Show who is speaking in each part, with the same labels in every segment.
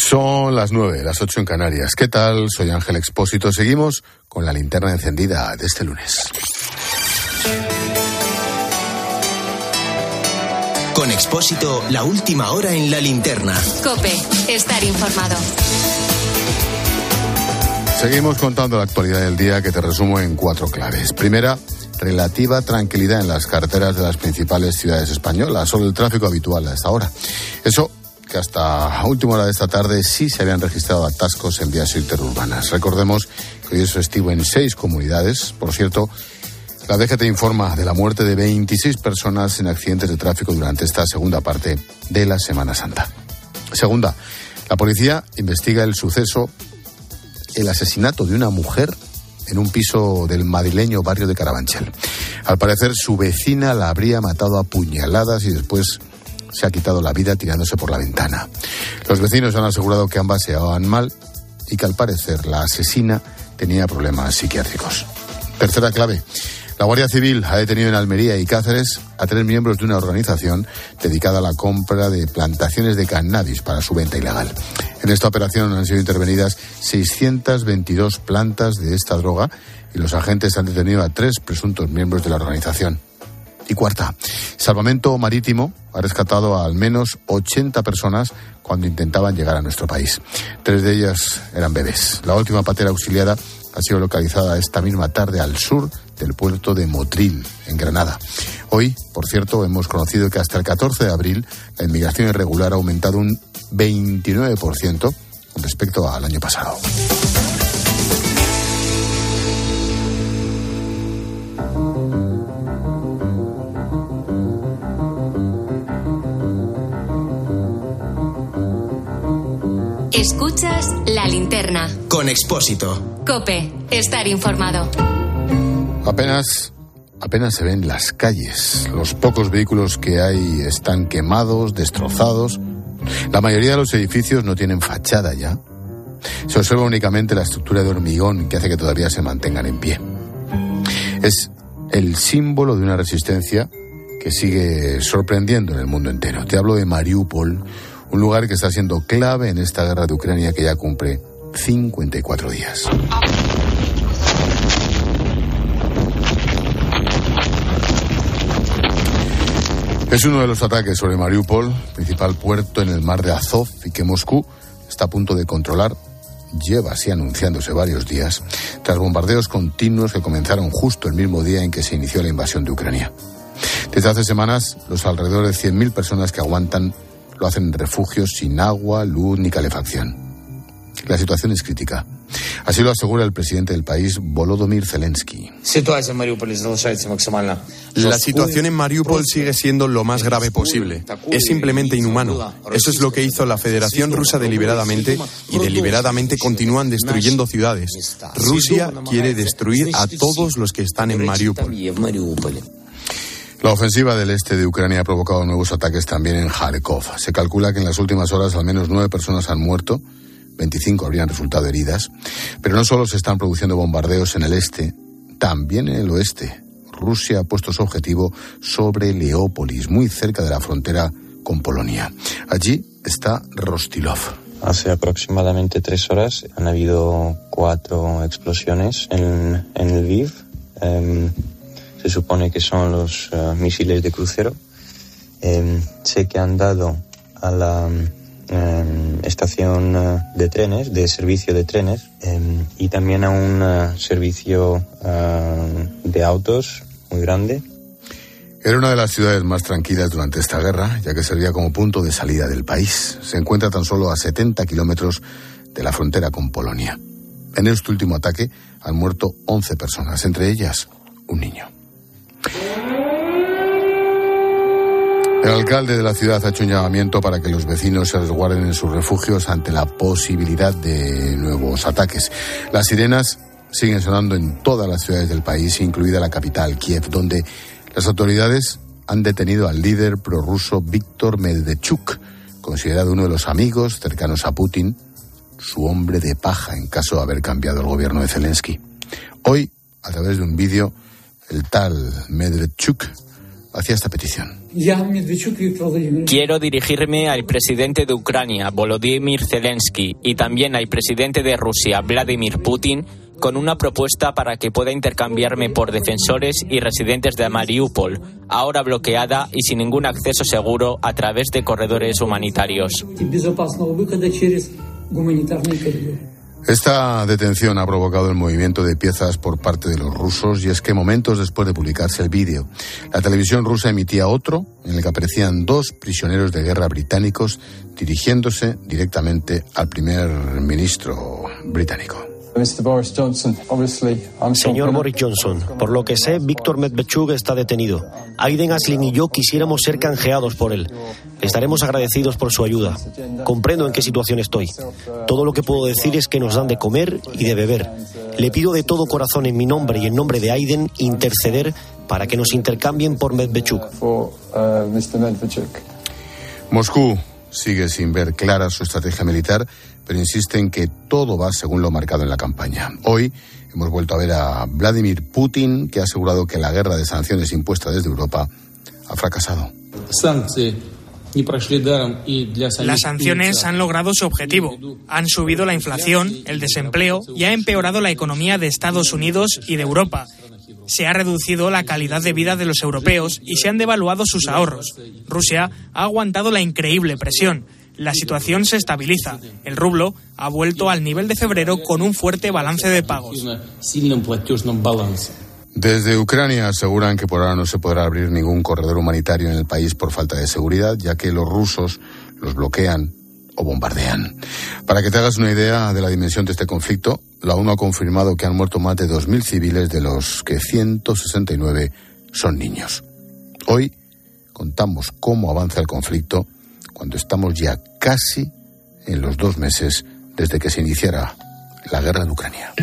Speaker 1: Son las 9, las 8 en Canarias. ¿Qué tal? Soy Ángel Expósito. Seguimos con la linterna encendida de este lunes.
Speaker 2: Con Expósito, la última hora en la linterna.
Speaker 3: COPE, estar informado.
Speaker 1: Seguimos contando la actualidad del día, que te resumo en 4 claves. Primera, relativa tranquilidad en las carreteras de las principales ciudades españolas. Solo el tráfico habitual a esta hora. Eso que hasta última hora de esta tarde sí se habían registrado atascos en vías interurbanas. Recordemos que hoy es festivo en 6 comunidades. Por cierto, la DGT informa de la muerte de 26 personas en accidentes de tráfico durante esta segunda parte de la Semana Santa. Segunda, la policía investiga el asesinato de una mujer en un piso del madrileño barrio de Carabanchel. Al parecer, su vecina la habría matado a puñaladas y después se ha quitado la vida tirándose por la ventana. Los vecinos han asegurado que ambas se llevaban mal y que al parecer la asesina tenía problemas psiquiátricos. Tercera clave. La Guardia Civil ha detenido en Almería y Cáceres a 3 miembros de una organización dedicada a la compra de plantaciones de cannabis para su venta ilegal. En esta operación han sido intervenidas 622 plantas de esta droga y los agentes han detenido a 3 presuntos miembros de la organización. Y cuarta, Salvamento Marítimo ha rescatado a al menos 80 personas cuando intentaban llegar a nuestro país. 3 de ellas eran bebés. La última patera auxiliada ha sido localizada esta misma tarde al sur del puerto de Motril, en Granada. Hoy, por cierto, hemos conocido que hasta el 14 de abril la inmigración irregular ha aumentado un 29% con respecto al año pasado.
Speaker 3: Escuchas la linterna.
Speaker 2: Con Expósito.
Speaker 3: COPE, estar informado.
Speaker 1: Apenas se ven las calles. Los pocos vehículos que hay están quemados, destrozados. La mayoría de los edificios no tienen fachada ya. Se observa únicamente la estructura de hormigón que hace que todavía se mantengan en pie. Es el símbolo de una resistencia que sigue sorprendiendo en el mundo entero. Te hablo de Mariupol, un lugar que está siendo clave en esta guerra de Ucrania que ya cumple 54 días. Es uno de los ataques sobre Mariupol, principal puerto en el mar de Azov, y que Moscú está a punto de controlar. Lleva así anunciándose varios días, tras bombardeos continuos que comenzaron justo el mismo día en que se inició la invasión de Ucrania. Desde hace semanas, los alrededor de 100.000 personas que aguantan lo hacen en refugios sin agua, luz ni calefacción. La situación es crítica. Así lo asegura el presidente del país, Volodymyr Zelensky.
Speaker 4: La situación en Mariupol sigue siendo lo más grave posible. Es simplemente inhumano. Eso es lo que hizo la Federación Rusa deliberadamente, y deliberadamente continúan destruyendo ciudades. Rusia quiere destruir a todos los que están en Mariupol.
Speaker 1: La ofensiva del este de Ucrania ha provocado nuevos ataques también en Kharkov. Se calcula que en las últimas horas al menos 9 personas han muerto, 25 habrían resultado heridas. Pero no solo se están produciendo bombardeos en el este, también en el oeste. Rusia ha puesto su objetivo sobre Leópolis, muy cerca de la frontera con Polonia. Allí está Rostilov.
Speaker 5: Hace aproximadamente 3 horas han habido 4 explosiones en Lviv. Se supone que son los misiles de crucero. Sé que han dado a la estación de trenes, de servicio de trenes, y también a un servicio de autos muy grande.
Speaker 1: Era una de las ciudades más tranquilas durante esta guerra, ya que servía como punto de salida del país. Se encuentra tan solo a 70 kilómetros de la frontera con Polonia. En este último ataque han muerto 11 personas, entre ellas un niño. El alcalde de la ciudad ha hecho un llamamiento para que los vecinos se resguarden en sus refugios ante la posibilidad de nuevos ataques. Las sirenas siguen sonando en todas las ciudades del país, incluida la capital, Kiev, donde las autoridades han detenido al líder prorruso Víktor Medvedchuk, considerado uno de los amigos cercanos a Putin, su hombre de paja en caso de haber cambiado el gobierno de Zelensky. Hoy, a través de un vídeo, el tal Medvedchuk hacía esta petición.
Speaker 6: Quiero dirigirme al presidente de Ucrania, Volodymyr Zelensky, y también al presidente de Rusia, Vladimir Putin, con una propuesta para que pueda intercambiarme por defensores y residentes de Mariupol, ahora bloqueada y sin ningún acceso seguro a través de corredores humanitarios.
Speaker 1: Esta detención ha provocado el movimiento de piezas por parte de los rusos, y es que momentos después de publicarse el vídeo, la televisión rusa emitía otro en el que aparecían 2 prisioneros de guerra británicos dirigiéndose directamente al primer ministro británico.
Speaker 7: Señor Boris Johnson, por lo que sé, Víctor Medvedchuk está detenido. Aiden Aslin y yo quisiéramos ser canjeados por él. Estaremos agradecidos por su ayuda. Comprendo en qué situación estoy. Todo lo que puedo decir es que nos dan de comer y de beber. Le pido de todo corazón, en mi nombre y en nombre de Aiden, interceder para que nos intercambien por Medvedchuk.
Speaker 1: Moscú sigue sin ver clara su estrategia militar, pero insiste en que todo va según lo marcado en la campaña. Hoy hemos vuelto a ver a Vladimir Putin, que ha asegurado que la guerra de sanciones impuesta desde Europa ha fracasado.
Speaker 8: Las sanciones han logrado su objetivo. Han subido la inflación, el desempleo y ha empeorado la economía de Estados Unidos y de Europa. Se ha reducido la calidad de vida de los europeos y se han devaluado sus ahorros. Rusia ha aguantado la increíble presión. La situación se estabiliza. El rublo ha vuelto al nivel de febrero con un fuerte balance de pagos.
Speaker 1: Desde Ucrania aseguran que por ahora no se podrá abrir ningún corredor humanitario en el país por falta de seguridad, ya que los rusos los bloquean o bombardean. Para que te hagas una idea de la dimensión de este conflicto, la ONU ha confirmado que han muerto más de 2.000 civiles, de los que 169 son niños. Hoy contamos cómo avanza el conflicto cuando estamos ya casi en los 2 meses desde que se iniciara la guerra en Ucrania.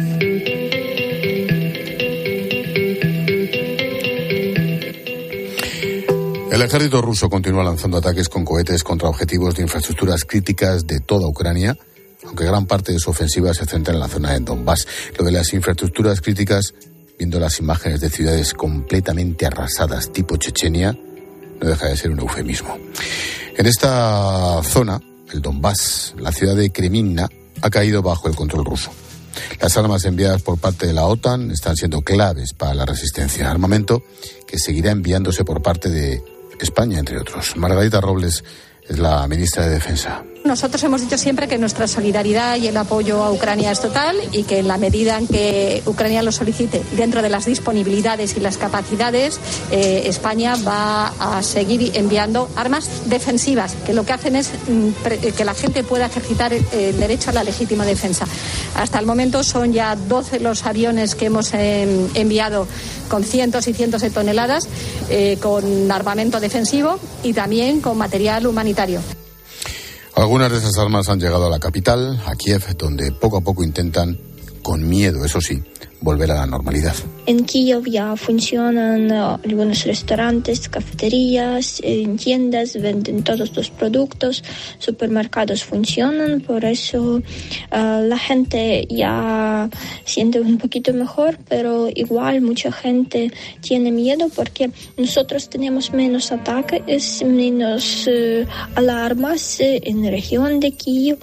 Speaker 1: El ejército ruso continúa lanzando ataques con cohetes contra objetivos de infraestructuras críticas de toda Ucrania, aunque gran parte de su ofensiva se centra en la zona de Donbass. Lo de las infraestructuras críticas, viendo las imágenes de ciudades completamente arrasadas tipo Chechenia, no deja de ser un eufemismo. En esta zona, el Donbass, la ciudad de Kreminna, ha caído bajo el control ruso. Las armas enviadas por parte de la OTAN están siendo claves para la resistencia, armamento que seguirá enviándose por parte de España, entre otros. Margarita Robles es la ministra de Defensa.
Speaker 9: Nosotros hemos dicho siempre que nuestra solidaridad y el apoyo a Ucrania es total, y que en la medida en que Ucrania lo solicite, dentro de las disponibilidades y las capacidades, España va a seguir enviando armas defensivas, que lo que hacen es que la gente pueda ejercitar el derecho a la legítima defensa. Hasta el momento son ya 12 los aviones que hemos enviado con cientos y cientos de toneladas, con armamento defensivo y también con material humanitario.
Speaker 1: Algunas de esas armas han llegado a la capital, a Kiev, donde poco a poco intentan, con miedo, eso sí, volver a la normalidad.
Speaker 10: En Kiev ya funcionan algunos restaurantes, cafeterías, tiendas, venden todos los productos, supermercados funcionan, por eso la gente ya siente un poquito mejor, pero igual mucha gente tiene miedo porque nosotros tenemos menos ataques, menos alarmas en la región de Kiev.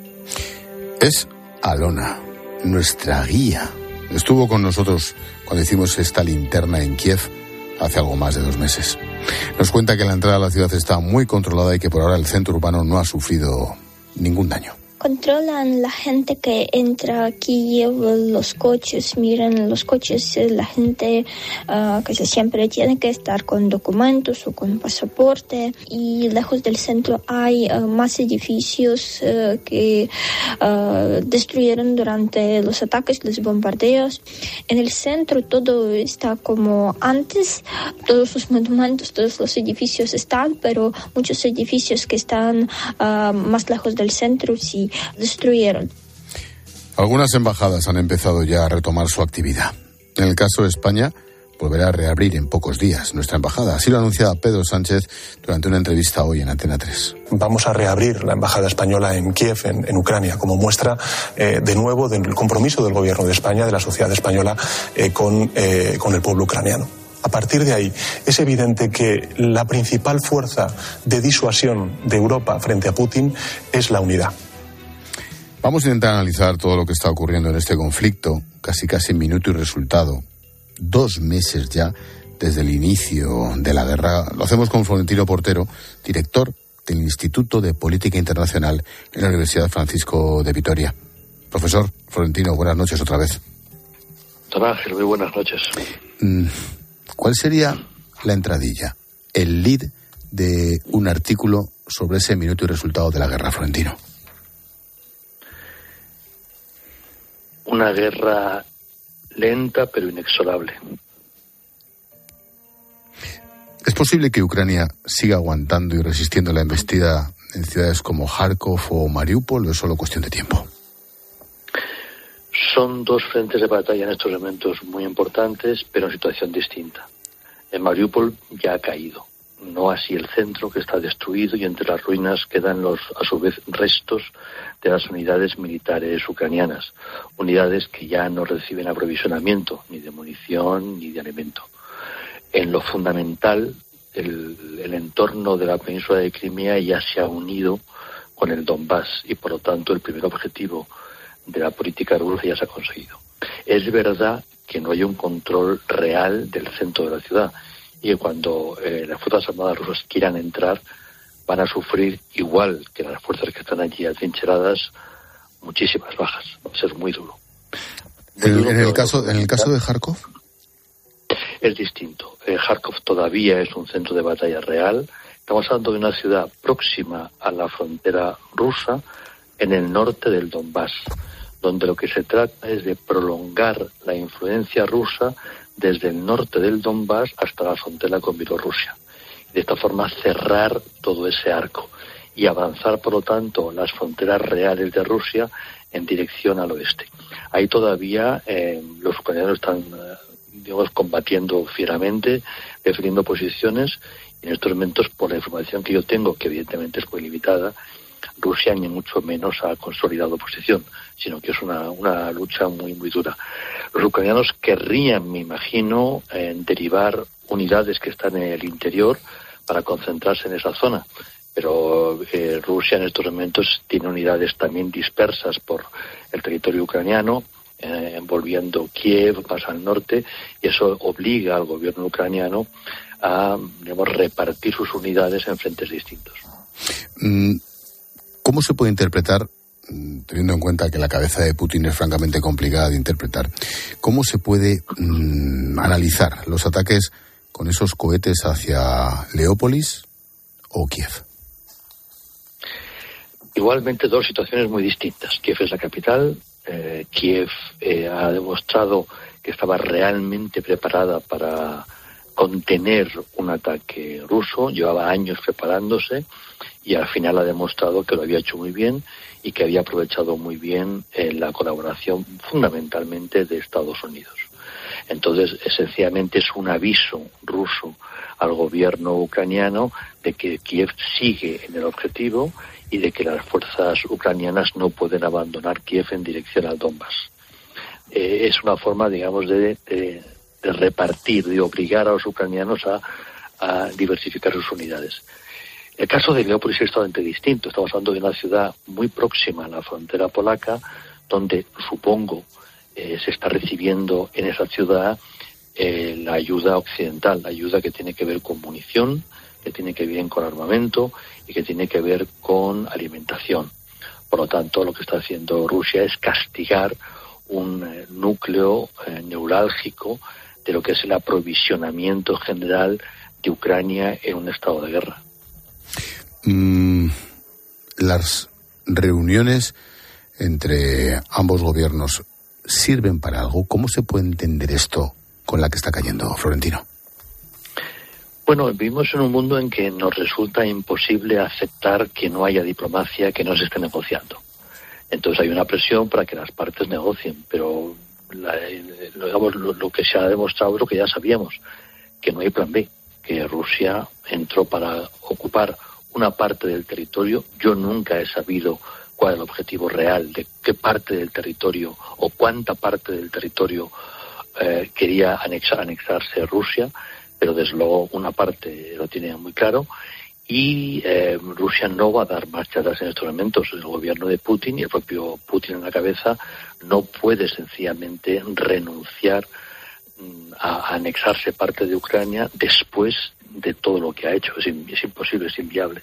Speaker 1: Es Alona, nuestra guía. Estuvo con nosotros cuando hicimos esta linterna en Kiev hace algo más de 2 meses. Nos cuenta que la entrada a la ciudad está muy controlada y que por ahora el centro urbano no ha sufrido ningún daño.
Speaker 10: Controlan la gente que entra aquí, los coches, miran los coches, la gente que siempre tiene que estar con documentos o con pasaporte. Y lejos del centro hay más edificios que destruyeron durante los ataques, los bombardeos. En el centro todo está como antes, todos los monumentos, todos los edificios están, pero muchos edificios que están más lejos del centro sí destruyeron.
Speaker 1: Algunas embajadas han empezado ya a retomar su actividad. En el caso de España, volverá a reabrir en pocos días nuestra embajada. Así lo anunciaba Pedro Sánchez durante una entrevista hoy en Antena 3.
Speaker 11: Vamos a reabrir la embajada española en Kiev, en Ucrania, como muestra de nuevo del compromiso del gobierno de España, de la sociedad española, con el pueblo ucraniano. A partir de ahí, es evidente que la principal fuerza de disuasión de Europa frente a Putin es la unidad.
Speaker 1: Vamos a intentar analizar todo lo que está ocurriendo en este conflicto, casi minuto y resultado. 2 meses ya desde el inicio de la guerra. Lo hacemos con Florentino Portero, director del Instituto de Política Internacional en la Universidad Francisco de Vitoria. Profesor Florentino, buenas noches otra vez.
Speaker 12: Don Ángel, muy buenas noches.
Speaker 1: ¿Cuál sería la entradilla, el lead de un artículo sobre ese minuto y resultado de la guerra, Florentino?
Speaker 12: Una guerra lenta pero inexorable.
Speaker 1: ¿Es posible que Ucrania siga aguantando y resistiendo la embestida en ciudades como Kharkov o Mariupol, o es solo cuestión de tiempo?
Speaker 12: Son 2 frentes de batalla en estos momentos muy importantes, pero en situación distinta. En Mariupol ya ha caído, no así el centro, que está destruido, y entre las ruinas quedan a su vez restos de las unidades militares ucranianas, unidades que ya no reciben aprovisionamiento ni de munición ni de alimento. En lo fundamental, el entorno de la península de Crimea ya se ha unido con el Donbass, y por lo tanto el primer objetivo de la política rusa ya se ha conseguido. Es verdad que no hay un control real del centro de la ciudad, y que cuando las fuerzas armadas rusas quieran entrar van a sufrir, igual que las fuerzas que están allí atrincheradas, muchísimas bajas. Va a ser muy duro.
Speaker 1: ¿En el caso de Kharkov?
Speaker 12: Es distinto. Kharkov todavía es un centro de batalla real. Estamos hablando de una ciudad próxima a la frontera rusa, en el norte del Donbass, donde lo que se trata es de prolongar la influencia rusa desde el norte del Donbass hasta la frontera con Bielorrusia. De esta forma cerrar todo ese arco y avanzar, por lo tanto, las fronteras reales de Rusia en dirección al oeste. Ahí todavía los ucranianos están combatiendo fieramente, defendiendo posiciones, y en estos momentos, por la información que yo tengo, que evidentemente es muy limitada, Rusia ni mucho menos ha consolidado posición, sino que es una lucha muy dura. Los ucranianos querrían, me imagino, derivar unidades que están en el interior para concentrarse en esa zona, pero Rusia en estos momentos tiene unidades también dispersas por el territorio ucraniano, envolviendo Kiev más al norte, y eso obliga al gobierno ucraniano a, repartir sus unidades en frentes distintos.
Speaker 1: ¿Cómo se puede interpretar, teniendo en cuenta que la cabeza de Putin es francamente complicada de interpretar, cómo se puede analizar los ataques con esos cohetes hacia Leópolis o Kiev?
Speaker 12: Igualmente 2 situaciones muy distintas. Kiev es la capital. Kiev ha demostrado que estaba realmente preparada para contener un ataque ruso, llevaba años preparándose y al final ha demostrado que lo había hecho muy bien y que había aprovechado muy bien la colaboración fundamentalmente de Estados Unidos. Entonces, esencialmente es un aviso ruso al gobierno ucraniano de que Kiev sigue en el objetivo y de que las fuerzas ucranianas no pueden abandonar Kiev en dirección al Donbass. Es una forma, digamos, de repartir, de obligar a los ucranianos a diversificar sus unidades. El caso de Leópolis es totalmente distinto. Estamos hablando de una ciudad muy próxima a la frontera polaca, donde supongo se está recibiendo en esa ciudad la ayuda occidental, la ayuda que tiene que ver con munición, que tiene que ver con armamento y que tiene que ver con alimentación. Por lo tanto, lo que está haciendo Rusia es castigar un núcleo neurálgico de lo que es el aprovisionamiento general de Ucrania en un estado de guerra.
Speaker 1: Las reuniones entre ambos gobiernos sirven para algo. ¿Cómo se puede entender esto con la que está cayendo, Florentino?
Speaker 12: Bueno, vivimos en un mundo en que nos resulta imposible aceptar que no haya diplomacia, que no se esté negociando. Entonces hay una presión para que las partes negocien, pero lo que se ha demostrado es lo que ya sabíamos, que no hay plan B, que Rusia entró para ocupar una parte del territorio. Yo nunca he sabido cuál es el objetivo real de qué parte del territorio o cuánta parte del territorio quería anexarse Rusia, pero desde luego una parte lo tiene muy claro, y Rusia no va a dar marcha atrás en estos momentos. El gobierno de Putin y el propio Putin en la cabeza no puede sencillamente renunciar a anexarse parte de Ucrania después de todo lo que ha hecho. Es imposible, es inviable.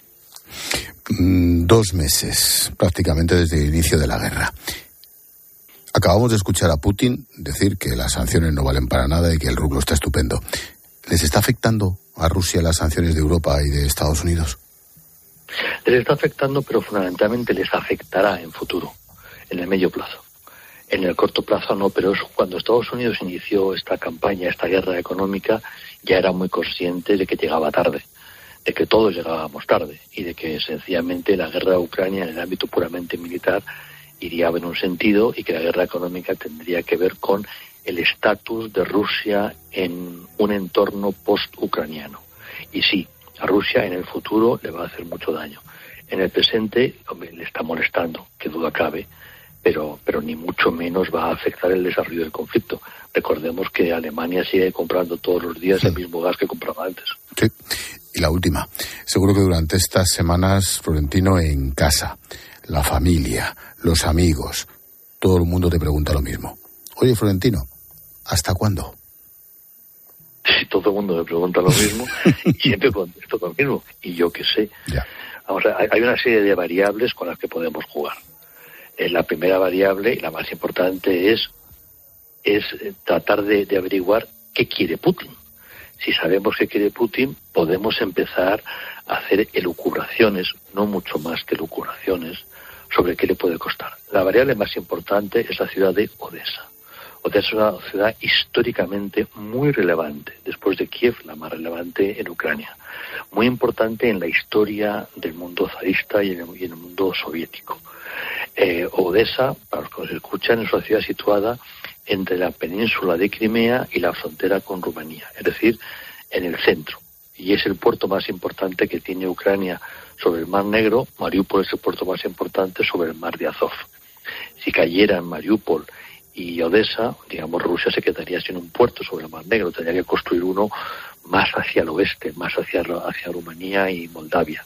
Speaker 1: 2 meses prácticamente desde el inicio de la guerra. Acabamos de escuchar a Putin decir que las sanciones no valen para nada y que el rublo está estupendo. ¿Les está afectando a Rusia las sanciones de Europa y de Estados Unidos?
Speaker 12: Les está afectando, pero fundamentalmente les afectará en futuro, en el medio plazo. En el corto plazo no, pero cuando Estados Unidos inició esta campaña, esta guerra económica, ya era muy consciente de que llegaba tarde, de que todos llegábamos tarde y de que sencillamente la guerra de Ucrania en el ámbito puramente militar iría en un sentido y que la guerra económica tendría que ver con el estatus de Rusia en un entorno post-ucraniano. Y sí, a Rusia en el futuro le va a hacer mucho daño. En el presente, hombre, le está molestando, que duda cabe, pero ni mucho menos va a afectar el desarrollo del conflicto. Recordemos que Alemania sigue comprando todos los días el mismo gas que compraba antes.
Speaker 1: Sí, y la última. Seguro que durante estas semanas, Florentino, en casa, la familia, los amigos, todo el mundo te pregunta lo mismo. Oye, Florentino, ¿hasta cuándo?
Speaker 12: Sí, todo el mundo me pregunta lo mismo y siempre contesto lo mismo. Y yo qué sé.
Speaker 1: Ya.
Speaker 12: Vamos a ver, hay una serie de variables con las que podemos jugar. La primera variable, y la más importante, es tratar de averiguar qué quiere Putin. Si sabemos qué quiere Putin, podemos empezar a hacer elucubraciones, no mucho más que elucubraciones, sobre qué le puede costar. La variable más importante es la ciudad de Odesa. Odesa es una ciudad históricamente muy relevante, después de Kiev, la más relevante en Ucrania. Muy importante en la historia del mundo zarista y en el mundo soviético. Odesa, para los que nos escuchan, es una ciudad situada entre la península de Crimea y la frontera con Rumanía, es decir, en el centro. Y es el puerto más importante que tiene Ucrania sobre el Mar Negro. Mariupol es el puerto más importante sobre el Mar de Azov. Si cayeran Mariupol y Odesa, digamos, Rusia se quedaría sin un puerto sobre el Mar Negro. Tendría que construir uno más hacia el oeste, más hacia Rumanía y Moldavia.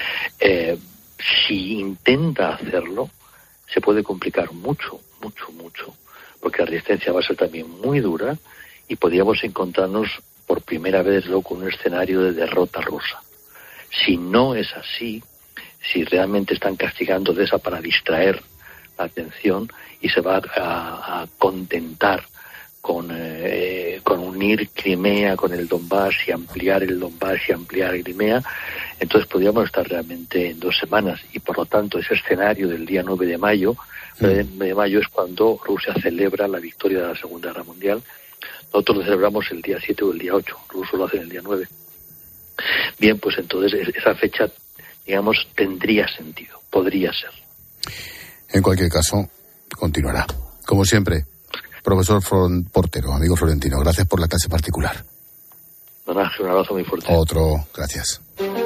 Speaker 12: Si intenta hacerlo, se puede complicar mucho, porque la resistencia va a ser también muy dura y podríamos encontrarnos por primera vez luego con un escenario de derrota rusa. Si no es así, si realmente están castigando Odesa para distraer la atención y se va a contentar con unir Crimea con el Donbass y ampliar el Donbass y ampliar Crimea, entonces podríamos estar realmente en 2 semanas y por lo tanto ese escenario del día 9 de mayo, es cuando Rusia celebra la victoria de la Segunda Guerra Mundial. Nosotros lo celebramos el día 7 o el día 8, los rusos lo hacen el día 9. Bien, pues entonces esa fecha, digamos, tendría sentido, podría ser.
Speaker 1: En cualquier caso, continuará. Como siempre, profesor Portero, amigo Florentino, gracias por la clase particular.
Speaker 12: Don Ángel, un abrazo muy fuerte.
Speaker 1: Otro, gracias.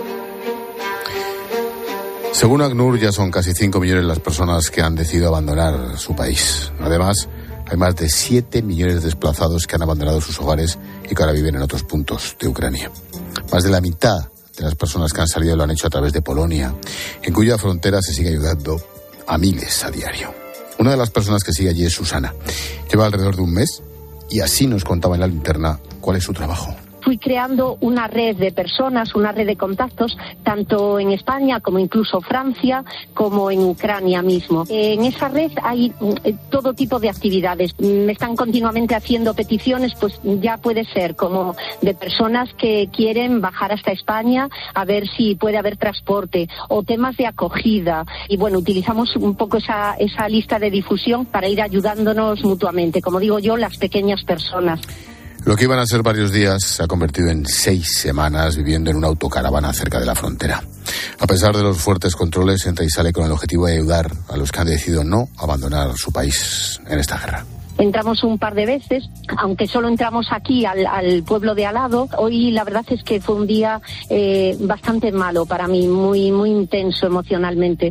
Speaker 1: Según ACNUR, ya son casi 5 millones las personas que han decidido abandonar su país. Además, hay más de 7 millones de desplazados que han abandonado sus hogares y que ahora viven en otros puntos de Ucrania. Más de la mitad de las personas que han salido lo han hecho a través de Polonia, en cuya frontera se sigue ayudando a miles a diario. Una de las personas que sigue allí es Susana. Lleva alrededor de un mes y así nos contaba en la linterna cuál es su trabajo.
Speaker 9: Fui creando una red de personas, una red de contactos, tanto en España como incluso Francia, como en Ucrania mismo. En esa red hay todo tipo de actividades. Me están continuamente haciendo peticiones, pues ya puede ser como de personas que quieren bajar hasta España a ver si puede haber transporte o temas de acogida. Y bueno, utilizamos un poco esa lista de difusión para ir ayudándonos mutuamente. Como digo yo, las pequeñas personas.
Speaker 1: Lo que iban a ser varios días se ha convertido en 6 semanas viviendo en una autocaravana cerca de la frontera. A pesar de los fuertes controles, entra y sale con el objetivo de ayudar a los que han decidido no abandonar su país en esta guerra.
Speaker 9: Entramos un par de veces, aunque solo entramos aquí al pueblo de al lado. Hoy la verdad es que fue un día bastante malo para mí, muy intenso emocionalmente.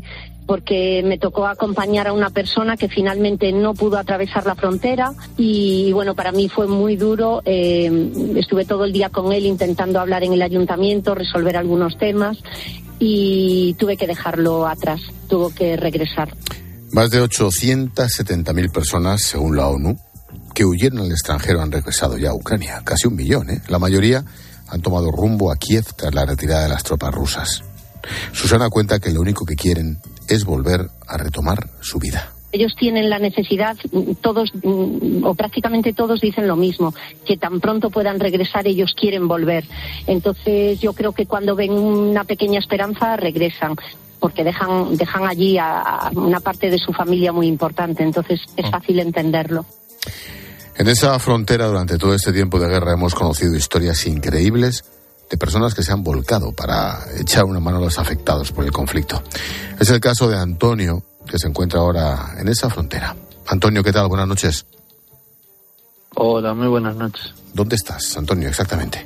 Speaker 9: porque me tocó acompañar a una persona que finalmente no pudo atravesar la frontera y bueno, para mí fue muy duro. Estuve todo el día con él intentando hablar en el ayuntamiento, resolver algunos temas y tuve que dejarlo atrás, tuvo que regresar.
Speaker 1: Más de 870.000 personas, según la ONU, que huyeron al extranjero han regresado ya a Ucrania. Casi 1 millón, ¿eh? La mayoría han tomado rumbo a Kiev tras la retirada de las tropas rusas. Susana cuenta que lo único que quieren es volver a retomar su vida.
Speaker 9: Ellos tienen la necesidad, todos o prácticamente todos dicen lo mismo, que tan pronto puedan regresar ellos quieren volver. Entonces yo creo que cuando ven una pequeña esperanza regresan, porque dejan allí a una parte de su familia muy importante, entonces es fácil entenderlo.
Speaker 1: En esa frontera durante todo este tiempo de guerra hemos conocido historias increíbles de personas que se han volcado para echar una mano a los afectados por el conflicto. Es el caso de Antonio, que se encuentra ahora en esa frontera. Antonio, ¿qué tal? Buenas noches.
Speaker 13: Hola, muy buenas noches.
Speaker 1: ¿Dónde estás, Antonio, exactamente?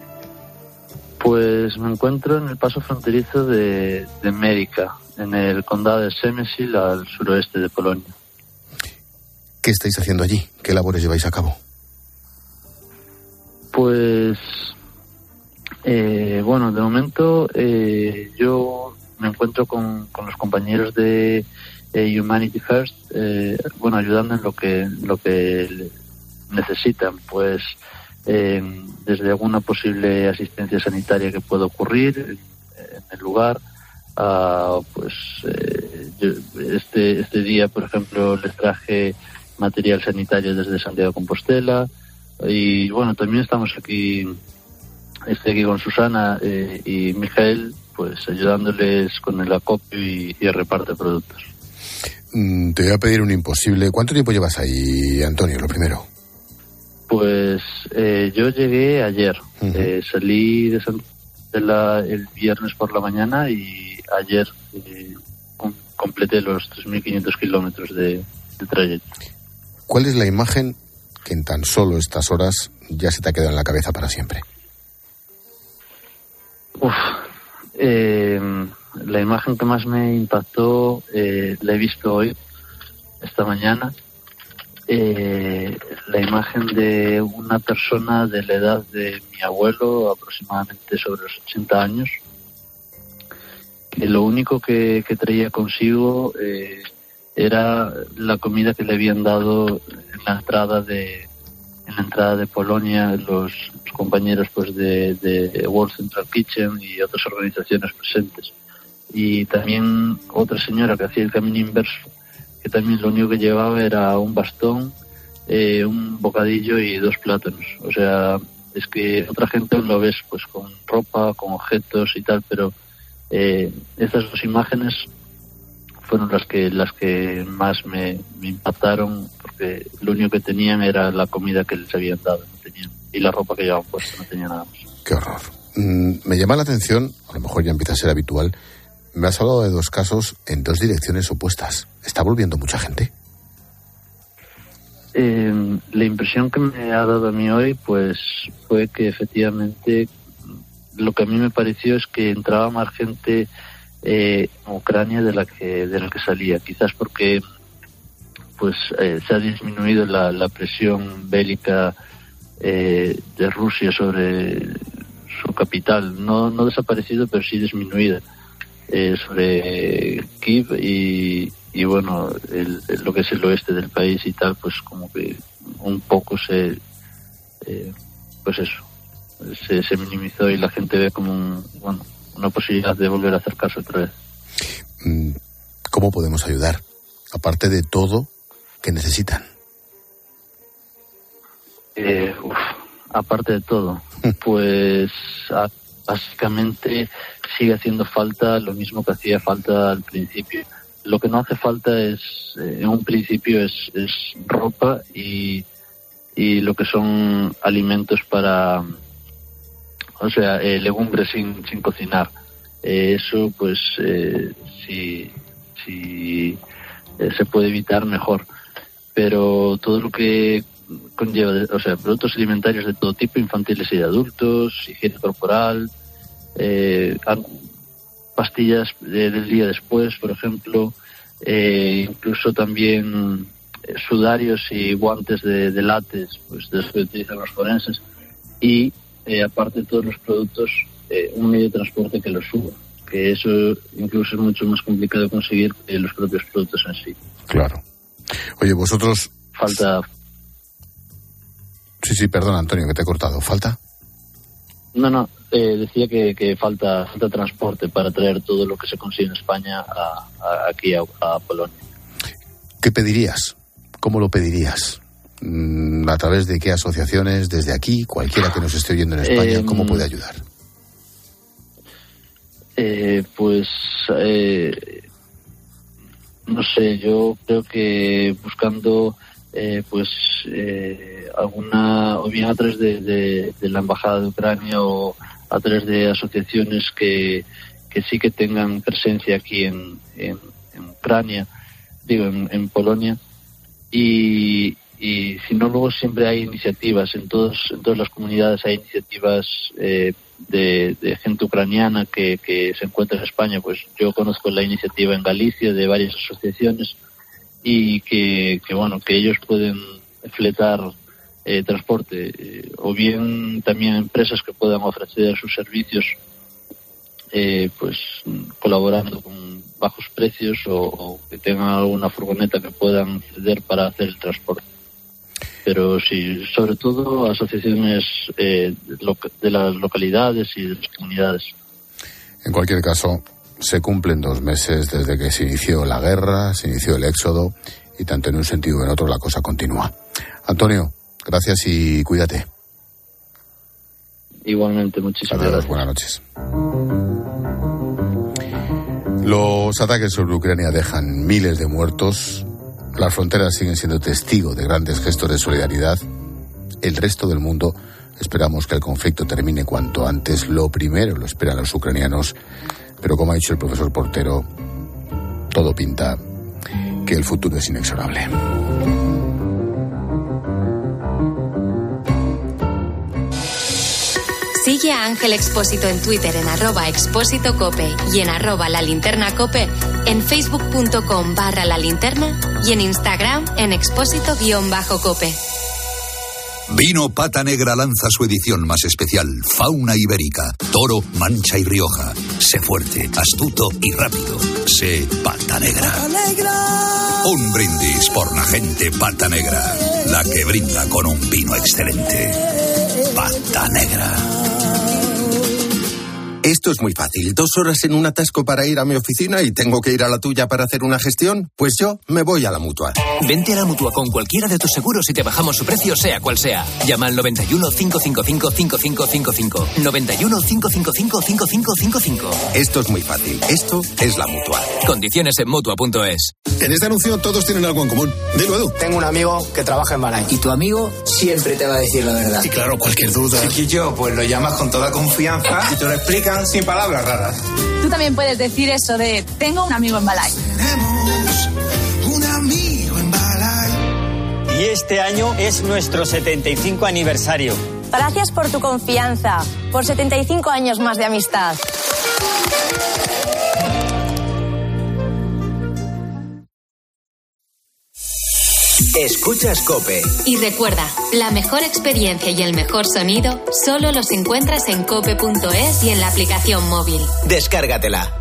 Speaker 13: Pues me encuentro en el paso fronterizo de Mérica, en el condado de Przemyśl, al suroeste de Polonia.
Speaker 1: ¿Qué estáis haciendo allí? ¿Qué labores lleváis a cabo?
Speaker 13: Pues, bueno, de momento yo me encuentro con los compañeros de Humanity First, bueno, ayudando en lo que necesitan, pues desde alguna posible asistencia sanitaria que pueda ocurrir en el lugar, pues este día, por ejemplo, les traje material sanitario desde Santiago de Compostela y bueno, también estamos aquí, estoy aquí con Susana y Mijael, pues ayudándoles con el acopio y el reparto de productos.
Speaker 1: Te voy a pedir un imposible. ¿Cuánto tiempo llevas ahí, Antonio, lo primero?
Speaker 13: Pues yo llegué ayer. Salí de el viernes por la mañana y ayer completé los 3.500 kilómetros de trayecto.
Speaker 1: ¿Cuál es la imagen que en tan solo estas horas ya se te ha quedado en la cabeza para siempre?
Speaker 13: La imagen que más me impactó la he visto hoy, esta mañana. La imagen de una persona de la edad de mi abuelo, aproximadamente sobre los 80 años, que lo único que traía consigo era la comida que le habían dado en la entrada de Polonia los compañeros pues de World Central Kitchen y otras organizaciones presentes, y también otra señora que hacía el camino inverso, que también lo único que llevaba era un bastón, un bocadillo y 2 plátanos. O sea, es que otra gente lo ves pues con ropa, con objetos y tal, pero estas 2 imágenes fueron las que más me impactaron, porque lo único que tenían era la comida que les habían dado, no tenían, y la ropa que llevaban puesta, no tenían nada más.
Speaker 1: Qué horror. Me llama la atención, a lo mejor ya empieza a ser habitual, me has hablado de 2 casos en 2 direcciones opuestas. ¿Está volviendo mucha gente?
Speaker 13: La impresión que me ha dado a mí hoy pues fue que efectivamente lo que a mí me pareció es que entraba más gente en Ucrania de la que salía, quizás porque pues se ha disminuido la presión bélica de Rusia sobre su capital, no desaparecido, pero sí disminuida, sobre Kiev y bueno, lo que es el oeste del país y tal, pues como que un poco pues eso, se minimizó y la gente ve como una posibilidad de volver a acercarse otra vez.
Speaker 1: ¿Cómo podemos ayudar? Aparte de todo que necesitan.
Speaker 13: Aparte de todo, pues básicamente sigue haciendo falta lo mismo que hacía falta al principio. Lo que no hace falta en un principio es ropa y lo que son alimentos para, o sea, legumbres sin cocinar. Eso pues si se puede evitar, mejor. Pero todo lo que conlleva, o sea, productos alimentarios de todo tipo, infantiles y de adultos, higiene corporal, pastillas del día después, por ejemplo, incluso también sudarios y guantes de látex, pues de los que utilizan los forenses, y aparte todos los productos, un medio de transporte que los suba, que eso incluso es mucho más complicado de conseguir que los propios productos en sí.
Speaker 1: Claro. Oye, vosotros...
Speaker 13: Falta...
Speaker 1: Sí, perdón, Antonio, que te he cortado. ¿Falta?
Speaker 13: No, decía que falta transporte para traer todo lo que se consigue en España aquí a Polonia.
Speaker 1: ¿Qué pedirías? ¿Cómo lo pedirías? ¿A través de qué asociaciones? Desde aquí, cualquiera que nos esté oyendo en España, ¿cómo puede ayudar?
Speaker 13: No sé, yo creo que buscando alguna, o bien a través de la Embajada de Ucrania o a través de asociaciones que sí que tengan presencia aquí en Ucrania, en Polonia, y si no, luego siempre hay iniciativas, en todas las comunidades hay iniciativas de gente ucraniana que se encuentra en España. Pues yo conozco la iniciativa en Galicia de varias asociaciones y que ellos pueden fletar transporte, o bien también empresas que puedan ofrecer sus servicios colaborando con bajos precios o que tengan alguna furgoneta que puedan ceder para hacer el transporte. Pero sí, sobre todo asociaciones de las localidades y de las comunidades.
Speaker 1: En cualquier caso, se cumplen 2 meses desde que se inició la guerra, se inició el éxodo, y tanto en un sentido como en otro la cosa continúa. Antonio, gracias y cuídate.
Speaker 13: Igualmente, muchísimas gracias.
Speaker 1: Buenas noches. Los ataques sobre Ucrania dejan miles de muertos. Las fronteras siguen siendo testigo de grandes gestos de solidaridad. El resto del mundo esperamos que el conflicto termine cuanto antes. Lo primero lo esperan los ucranianos. Pero como ha dicho el profesor Portero, todo pinta que el futuro es inexorable.
Speaker 3: Sigue a Ángel Expósito en Twitter en @expósitocope y en @lalinternacope, en facebook.com/lalinterna y en Instagram en expósito_cope.
Speaker 14: Vino Pata Negra lanza su edición más especial, Fauna Ibérica, Toro, Mancha y Rioja. Sé fuerte, astuto y rápido. Sé Pata Negra. Un brindis por la gente Pata Negra, la que brinda con un vino excelente. Pata Negra.
Speaker 15: Esto es muy fácil. 2 horas en un atasco para ir a mi oficina y tengo que ir a la tuya para hacer una gestión. Pues yo me voy a la Mutua.
Speaker 16: Vente a la Mutua con cualquiera de tus seguros y te bajamos su precio, sea cual sea. Llama al 91 555 5555. 91 555 5555.
Speaker 15: Esto es muy fácil. Esto es la Mutua.
Speaker 16: Condiciones en Mutua.es.
Speaker 17: En este anuncio todos tienen algo en común. Dilo, Edu.
Speaker 18: Tengo un amigo que trabaja en Balay. Y tu amigo siempre te va a decir la verdad.
Speaker 17: Y claro, cualquier duda.
Speaker 19: Chiquillo, pues lo llamas con toda confianza y te lo explicas sin palabras raras.
Speaker 20: Tú también puedes decir eso de tengo un amigo en Balay.
Speaker 21: Tenemos un amigo en Balay.
Speaker 22: Y este año es nuestro 75 aniversario.
Speaker 23: Gracias por tu confianza, por 75 años más de amistad.
Speaker 2: Escuchas COPE.
Speaker 3: Y recuerda, la mejor experiencia y el mejor sonido solo los encuentras en cope.es y en la aplicación móvil.
Speaker 2: Descárgatela.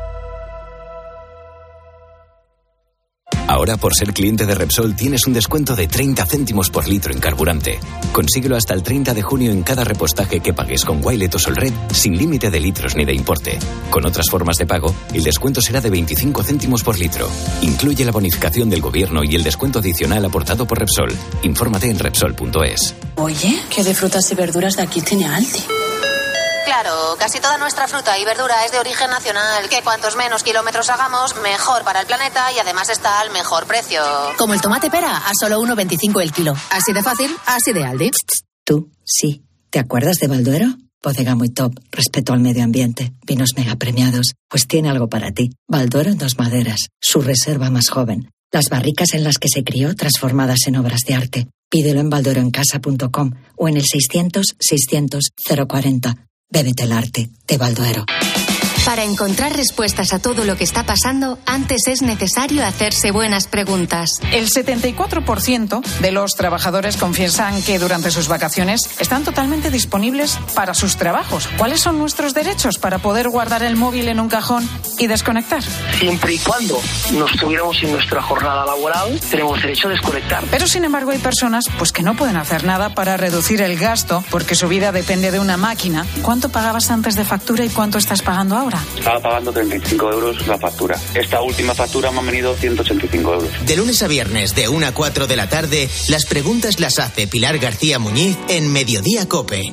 Speaker 24: Ahora, por ser cliente de Repsol, tienes un descuento de 30 céntimos por litro en carburante. Consíguelo hasta el 30 de junio en cada repostaje que pagues con Wilet o Solred, sin límite de litros ni de importe. Con otras formas de pago, el descuento será de 25 céntimos por litro. Incluye la bonificación del gobierno y el descuento adicional aportado por Repsol. Infórmate en Repsol.es.
Speaker 25: Oye, ¿qué de frutas y verduras de aquí tiene Aldi?
Speaker 26: Claro, casi toda nuestra fruta y verdura es de origen nacional, que cuantos menos kilómetros hagamos, mejor para el planeta y además está al mejor precio.
Speaker 27: Como el tomate pera, a solo 1,25 el kilo. Así de fácil, así de Aldi.
Speaker 28: Tú, sí. ¿Te acuerdas de Balduero? Bodega muy top, respeto al medio ambiente, vinos mega premiados. Pues tiene algo para ti. Balduero en 2 maderas, su reserva más joven. Las barricas en las que se crió transformadas en obras de arte. Pídelo en baldueroencasa.com o en el 600 600 040. Bébete el arte de Balduero.
Speaker 3: Para encontrar respuestas a todo lo que está pasando, antes es necesario hacerse buenas preguntas.
Speaker 4: El 74% de los trabajadores confiesan que durante sus vacaciones están totalmente disponibles para sus trabajos. ¿Cuáles son nuestros derechos para poder guardar el móvil en un cajón y desconectar?
Speaker 5: Siempre y cuando no estuviéramos en nuestra jornada laboral, tenemos derecho a desconectar.
Speaker 4: Pero sin embargo hay personas que no pueden hacer nada para reducir el gasto porque su vida depende de una máquina. ¿Cuánto pagabas antes de factura y cuánto estás pagando ahora?
Speaker 6: Estaba pagando 35 euros la factura. Esta última factura me han venido 185 euros.
Speaker 2: De lunes a viernes, de 1 a 4 de la tarde, las preguntas las hace Pilar García Muñiz en Mediodía COPE.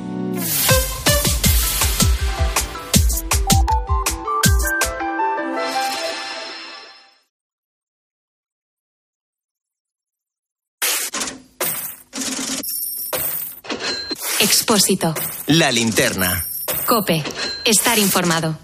Speaker 3: Expósito.
Speaker 2: La linterna.
Speaker 3: COPE. Estar informado.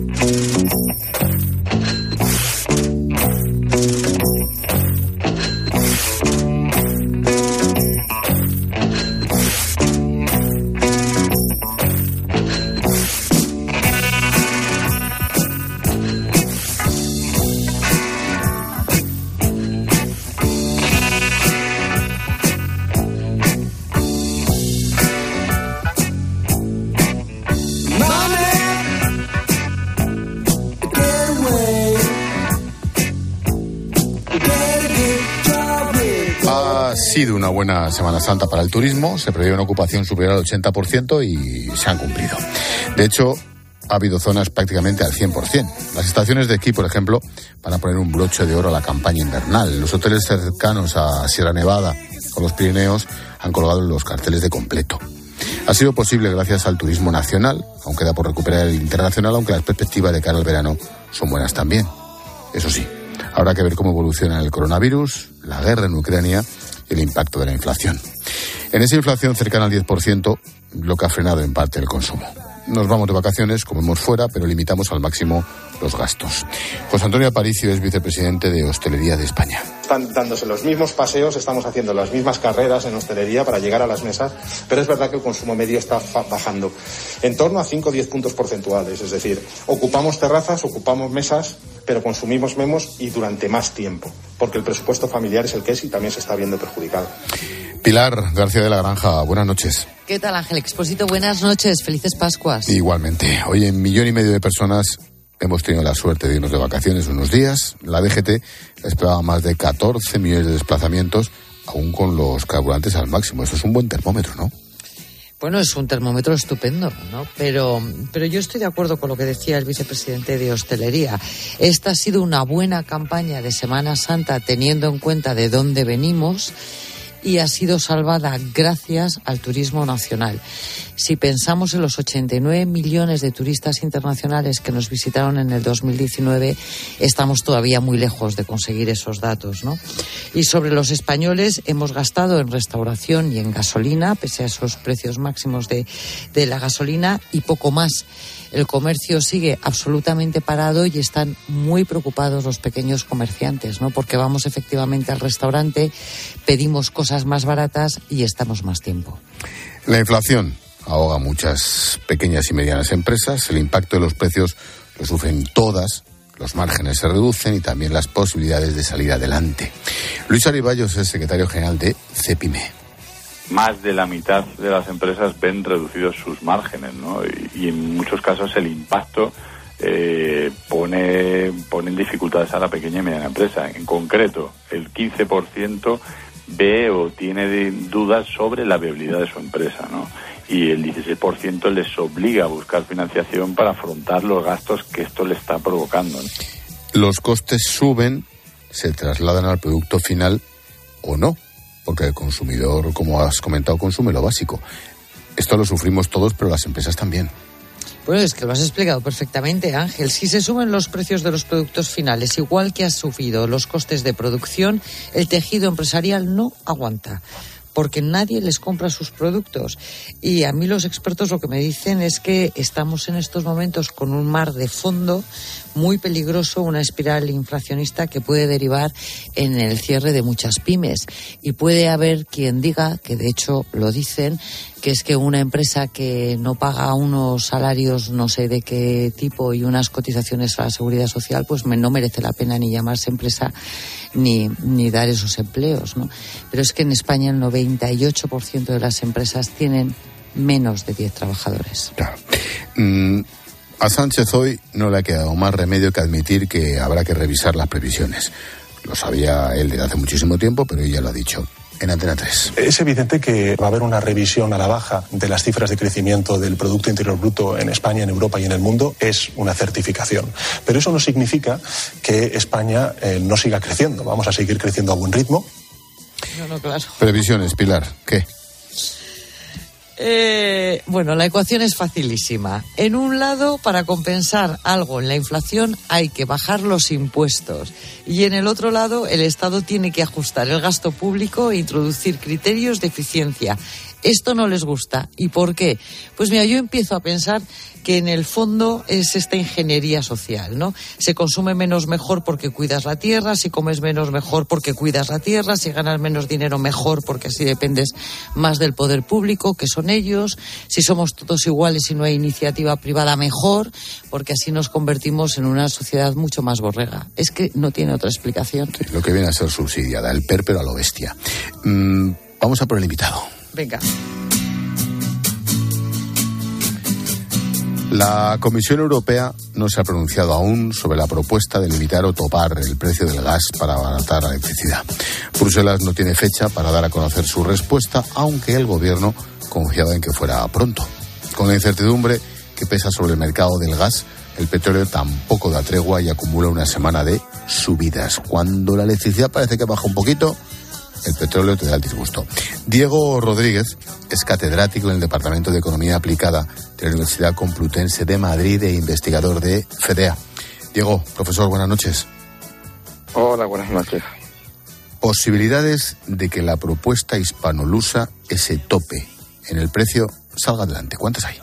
Speaker 1: Ha sido una buena Semana Santa para el turismo, se prevé una ocupación superior al 80% y se han cumplido. De hecho, ha habido zonas prácticamente al 100%. Las estaciones de esquí, por ejemplo, van a poner un broche de oro a la campaña invernal. Los hoteles cercanos a Sierra Nevada o los Pirineos han colgado los carteles de completo. Ha sido posible gracias al turismo nacional, aún queda por recuperar el internacional, aunque las perspectivas de cara al verano son buenas también. Eso sí, habrá que ver cómo evoluciona el coronavirus, la guerra en Ucrania y el impacto de la inflación. En esa inflación cercana al 10%, lo que ha frenado en parte el consumo. Nos vamos de vacaciones, comemos fuera, pero limitamos al máximo los gastos. José Antonio Aparicio es vicepresidente de Hostelería de España.
Speaker 7: Están dándose los mismos paseos, estamos haciendo las mismas carreras en hostelería para llegar a las mesas, pero es verdad que el consumo medio está bajando en torno a 5 o 10 puntos porcentuales. Es decir, ocupamos terrazas, ocupamos mesas, pero consumimos menos y durante más tiempo, porque el presupuesto familiar es el que es y también se está viendo perjudicado.
Speaker 1: Pilar García de la Granja, buenas noches.
Speaker 8: ¿Qué tal, Ángel Expósito? Buenas noches, felices Pascuas.
Speaker 1: Igualmente. Hoy 1,5 millones de personas hemos tenido la suerte de irnos de vacaciones unos días. La DGT esperaba más de 14 millones de desplazamientos, aún con los carburantes al máximo. Esto es un buen termómetro, ¿no?
Speaker 8: Bueno, es un termómetro estupendo, ¿no? Pero yo estoy de acuerdo con lo que decía el vicepresidente de Hostelería. Esta ha sido una buena campaña de Semana Santa teniendo en cuenta de dónde venimos y ha sido salvada gracias al turismo nacional. Si pensamos en los 89 millones de turistas internacionales que nos visitaron en el 2019, estamos todavía muy lejos de conseguir esos datos, ¿no? Y sobre los españoles, hemos gastado en restauración y en gasolina, pese a esos precios máximos de la gasolina, y poco más. El comercio sigue absolutamente parado y están muy preocupados los pequeños comerciantes, ¿no? Porque vamos efectivamente al restaurante, pedimos cosas más baratas y estamos más tiempo.
Speaker 1: La inflación ahoga muchas pequeñas y medianas empresas. El impacto de los precios lo sufren todas. Los márgenes se reducen y también las posibilidades de salir adelante. Luis Ariballos es secretario general de CEPIME.
Speaker 10: Más de la mitad de las empresas ven reducidos sus márgenes, ¿no? Y en muchos casos el impacto pone en dificultades a la pequeña y mediana empresa. En concreto, el 15% ve o tiene dudas sobre la viabilidad de su empresa, ¿no? Y el 16% les obliga a buscar financiación para afrontar los gastos que esto le está provocando, ¿no?
Speaker 1: Los costes suben, se trasladan al producto final o no, porque el consumidor, como has comentado, consume lo básico. Esto lo sufrimos todos, pero las empresas también.
Speaker 8: Bueno, es que lo has explicado perfectamente, Ángel. Si se suben los precios de los productos finales, igual que has subido los costes de producción, el tejido empresarial no aguanta. porque nadie les compra sus productos. Y a mí los expertos lo que me dicen es que estamos en estos momentos con un mar de fondo muy peligroso, una espiral inflacionista que puede derivar en el cierre de muchas pymes. Y puede haber quien diga, que de hecho lo dicen, que es que una empresa que no paga unos salarios no sé de qué tipo y unas cotizaciones a la seguridad social, pues no merece la pena ni llamarse empresa ni dar esos empleos, ¿no? Pero es que en España el 98% de las empresas tienen menos de 10 trabajadores.
Speaker 1: Claro. A Sánchez hoy no le ha quedado más remedio que admitir que habrá que revisar las previsiones. Lo sabía él desde hace muchísimo tiempo, pero ella lo ha dicho en Antena 3.
Speaker 9: Es evidente que va a haber una revisión a la baja de las cifras de crecimiento del Producto Interior Bruto en España, en Europa y en el mundo. Es una certificación. Pero eso no significa que España no siga creciendo. Vamos a seguir creciendo a buen ritmo.
Speaker 8: No, claro.
Speaker 1: Previsiones, Pilar, ¿qué?
Speaker 8: Bueno, la ecuación es facilísima. En un lado, para compensar algo en la inflación, hay que bajar los impuestos. Y en el otro lado, el Estado tiene que ajustar el gasto público e introducir criterios de eficiencia. Esto no les gusta. ¿Y por qué? Pues mira, yo empiezo a pensar que en el fondo es esta ingeniería social, ¿no? Se consume menos mejor porque cuidas la tierra, si comes menos mejor porque cuidas la tierra, si ganas menos dinero mejor porque así dependes más del poder público, que son ellos, si somos todos iguales y no hay iniciativa privada mejor, porque así nos convertimos en una sociedad mucho más borrega. Es que no tiene otra explicación.
Speaker 1: Sí, lo que viene a ser subsidiada, el PER pero a lo bestia. Vamos a por el invitado.
Speaker 8: Venga.
Speaker 1: La Comisión Europea no se ha pronunciado aún sobre la propuesta de limitar o topar el precio del gas para abaratar la electricidad. Bruselas no tiene fecha para dar a conocer su respuesta, aunque el gobierno confiaba en que fuera pronto. Con la incertidumbre que pesa sobre el mercado del gas, el petróleo tampoco da tregua y acumula una semana de subidas. Cuando la electricidad parece que baja un poquito, el petróleo te da el disgusto. Diego Rodríguez es catedrático en el Departamento de Economía Aplicada de la Universidad Complutense de Madrid e investigador de FEDEA. Diego, profesor, buenas noches.
Speaker 11: Hola, buenas noches.
Speaker 1: Posibilidades de que la propuesta hispanolusa, ese tope en el precio, salga adelante. ¿Cuántas hay?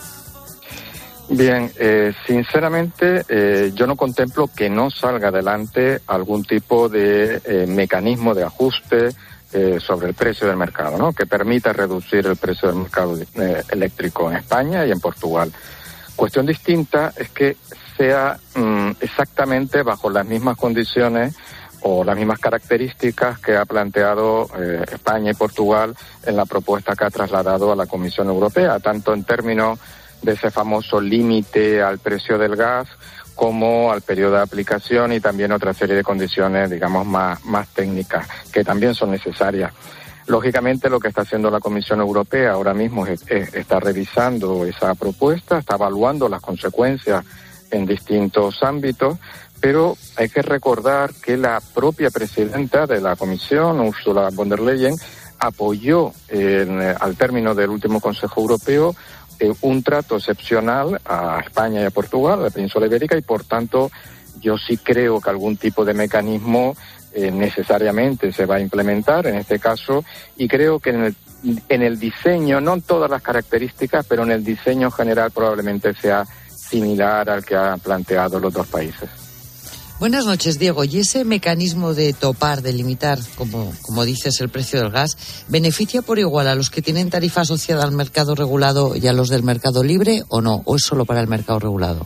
Speaker 11: Bien, sinceramente yo no contemplo que no salga adelante algún tipo de mecanismo de ajuste sobre el precio del mercado, ¿no? Que permita reducir el precio del mercado eléctrico en España y en Portugal. Cuestión distinta es que sea exactamente bajo las mismas condiciones o las mismas características que ha planteado España y Portugal en la propuesta que ha trasladado a la Comisión Europea, tanto en términos de ese famoso límite al precio del gas como al periodo de aplicación y también otra serie de condiciones, digamos, más técnicas, que también son necesarias. Lógicamente, lo que está haciendo la Comisión Europea ahora mismo está revisando esa propuesta, está evaluando las consecuencias en distintos ámbitos, pero hay que recordar que la propia presidenta de la Comisión, Ursula von der Leyen, apoyó al término del último Consejo Europeo un trato excepcional a España y a Portugal, a la península ibérica, y por tanto yo sí creo que algún tipo de mecanismo necesariamente se va a implementar en este caso, y creo que en el diseño, no en todas las características, pero en el diseño general probablemente sea similar al que han planteado los dos países.
Speaker 8: Buenas noches, Diego. ¿Y ese mecanismo de topar, de limitar, como dices, el precio del gas, beneficia por igual a los que tienen tarifa asociada al mercado regulado y a los del mercado libre o no? ¿O es solo para el mercado regulado?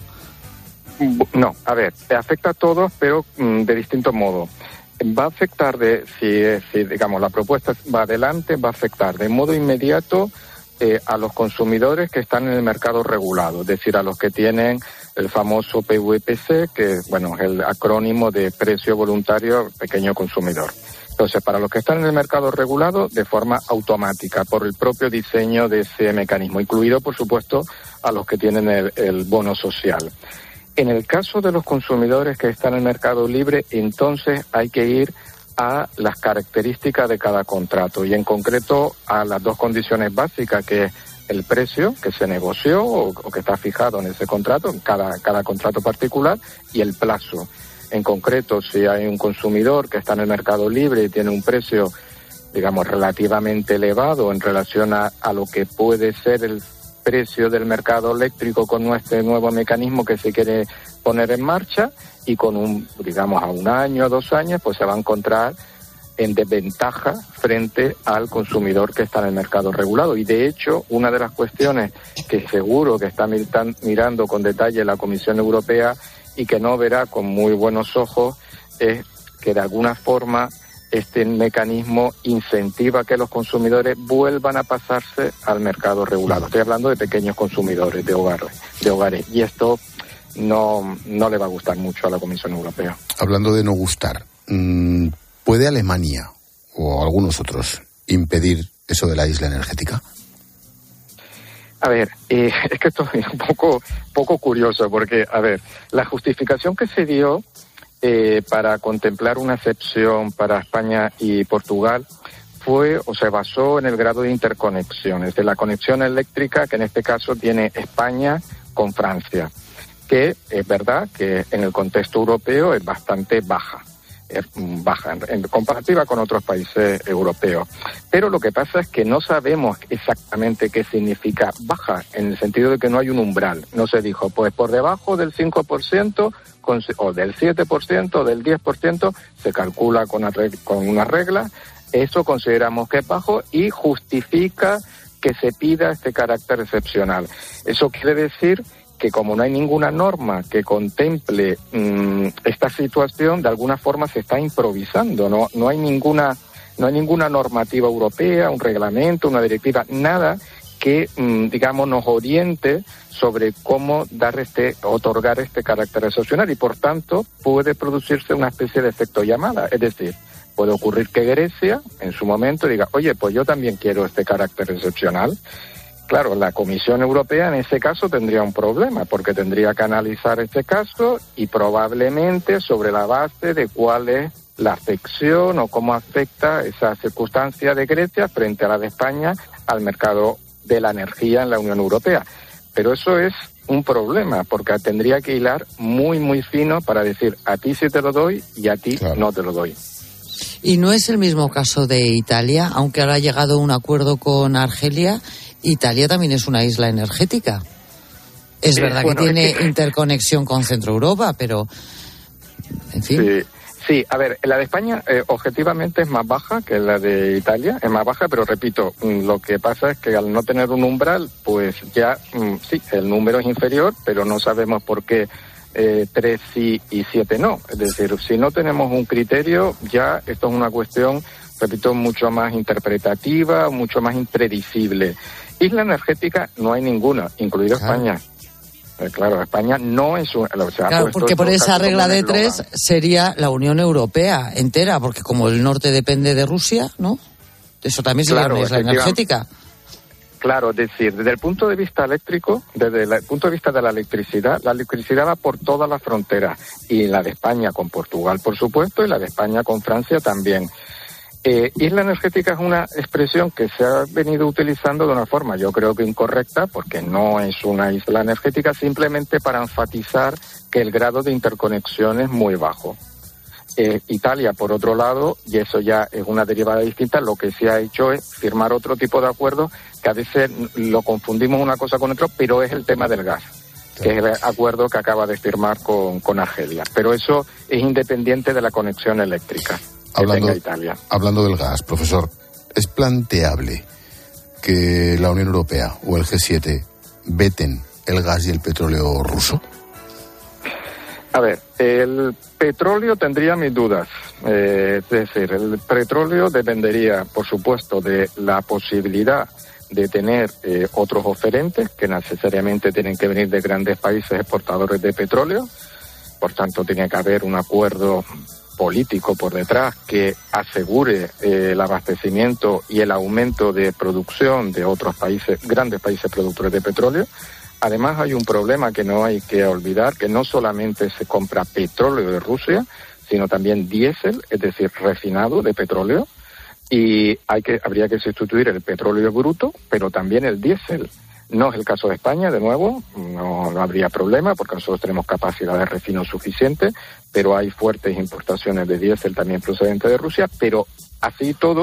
Speaker 11: No, a ver, afecta a todos, pero de distinto modo. Va a afectar, si digamos la propuesta va adelante, va a afectar de modo inmediato a los consumidores que están en el mercado regulado, es decir, a los que tienen el famoso PVPC, que bueno, es el acrónimo de precio voluntario pequeño consumidor. Entonces, para los que están en el mercado regulado, de forma automática, por el propio diseño de ese mecanismo, incluido, por supuesto, a los que tienen el bono social. En el caso de los consumidores que están en el mercado libre, entonces hay que ir a las características de cada contrato y en concreto a las dos condiciones básicas, que es el precio que se negoció o que está fijado en ese contrato, en cada contrato particular, y el plazo. En concreto, si hay un consumidor que está en el mercado libre y tiene un precio digamos, relativamente elevado en relación a lo que puede ser el precio del mercado eléctrico con nuestro nuevo mecanismo que se quiere poner en marcha, y con a 1 año, 2 años, pues se va a encontrar en desventaja frente al consumidor que está en el mercado regulado. Y de hecho, una de las cuestiones que seguro que está mirando con detalle la Comisión Europea y que no verá con muy buenos ojos es que de alguna forma este mecanismo incentiva que los consumidores vuelvan a pasarse al mercado regulado. Estoy hablando de pequeños consumidores de hogares, y esto no le va a gustar mucho a la Comisión Europea.
Speaker 1: Hablando de no gustar, ¿puede Alemania o algunos otros impedir eso de la isla energética?
Speaker 11: A ver, es que esto es un poco curioso, porque, a ver, la justificación que se dio para contemplar una excepción para España y Portugal fue o se basó en el grado de interconexiones, de la conexión eléctrica que en este caso tiene España con Francia, que es verdad que en el contexto europeo es bastante baja en comparativa con otros países europeos. Pero lo que pasa es que no sabemos exactamente qué significa baja, en el sentido de que no hay un umbral. No se dijo, pues por debajo del 5% o del 7% o del 10% se calcula con una regla. Eso consideramos que es bajo y justifica que se pida este carácter excepcional. Eso quiere decir que como no hay ninguna norma que contemple esta situación, de alguna forma se está improvisando. No hay ninguna normativa europea, un reglamento, una directiva, nada que, nos oriente sobre cómo otorgar este carácter excepcional, y por tanto puede producirse una especie de efecto llamada. Es decir, puede ocurrir que Grecia en su momento diga, oye, pues yo también quiero este carácter excepcional. Claro, la Comisión Europea en ese caso tendría un problema, porque tendría que analizar este caso y probablemente sobre la base de cuál es la afección o cómo afecta esa circunstancia de Grecia frente a la de España al mercado de la energía en la Unión Europea. Pero eso es un problema, porque tendría que hilar muy, muy fino para decir, a ti sí te lo doy y a ti no te lo doy.
Speaker 8: Y no es el mismo caso de Italia, aunque ahora ha llegado a un acuerdo con Argelia. Italia también es una isla energética. Es verdad que tiene interconexión con Centro Europa, pero, en fin.
Speaker 11: Sí, a ver, la de España objetivamente es más baja que la de Italia, es más baja, pero repito, lo que pasa es que al no tener un umbral, pues ya, sí, el número es inferior, pero no sabemos por qué 3 sí y 7 no. Es decir, si no tenemos un criterio, ya esto es una cuestión, repito, mucho más interpretativa, mucho más impredecible. Isla energética no hay ninguna, incluida España. Claro, España no es una...
Speaker 8: Claro, porque por esa regla de 3 sería la Unión Europea entera, porque como el norte depende de Rusia, ¿no? Eso también sería una isla energética.
Speaker 11: Claro, es decir, desde el punto de vista eléctrico, desde el punto de vista de la electricidad va por todas las fronteras, y la de España con Portugal, por supuesto, y la de España con Francia también. Isla energética es una expresión que se ha venido utilizando de una forma, yo creo que incorrecta, porque no es una isla energética, simplemente para enfatizar que el grado de interconexión es muy bajo. Italia, por otro lado, y eso ya es una derivada distinta, lo que se ha hecho es firmar otro tipo de acuerdo, que a veces lo confundimos una cosa con otra, pero es el tema del gas, que es el acuerdo que acaba de firmar con Argelia. Pero eso es independiente de la conexión eléctrica.
Speaker 1: Hablando del gas, profesor, ¿es planteable que la Unión Europea o el G7 veten el gas y el petróleo ruso?
Speaker 11: A ver, el petróleo tendría mis dudas. Es decir, el petróleo dependería, por supuesto, de la posibilidad de tener otros oferentes que necesariamente tienen que venir de grandes países exportadores de petróleo. Por tanto, tiene que haber un acuerdo político por detrás que asegure el abastecimiento y el aumento de producción de otros países, grandes países productores de petróleo. Además, hay un problema que no hay que olvidar, que no solamente se compra petróleo de Rusia, sino también diésel, es decir, refinado de petróleo, y habría que sustituir el petróleo bruto, pero también el diésel. No es el caso de España, de nuevo, no habría problema porque nosotros tenemos capacidad de refino suficiente, pero hay fuertes importaciones de diésel también procedente de Rusia, pero así todo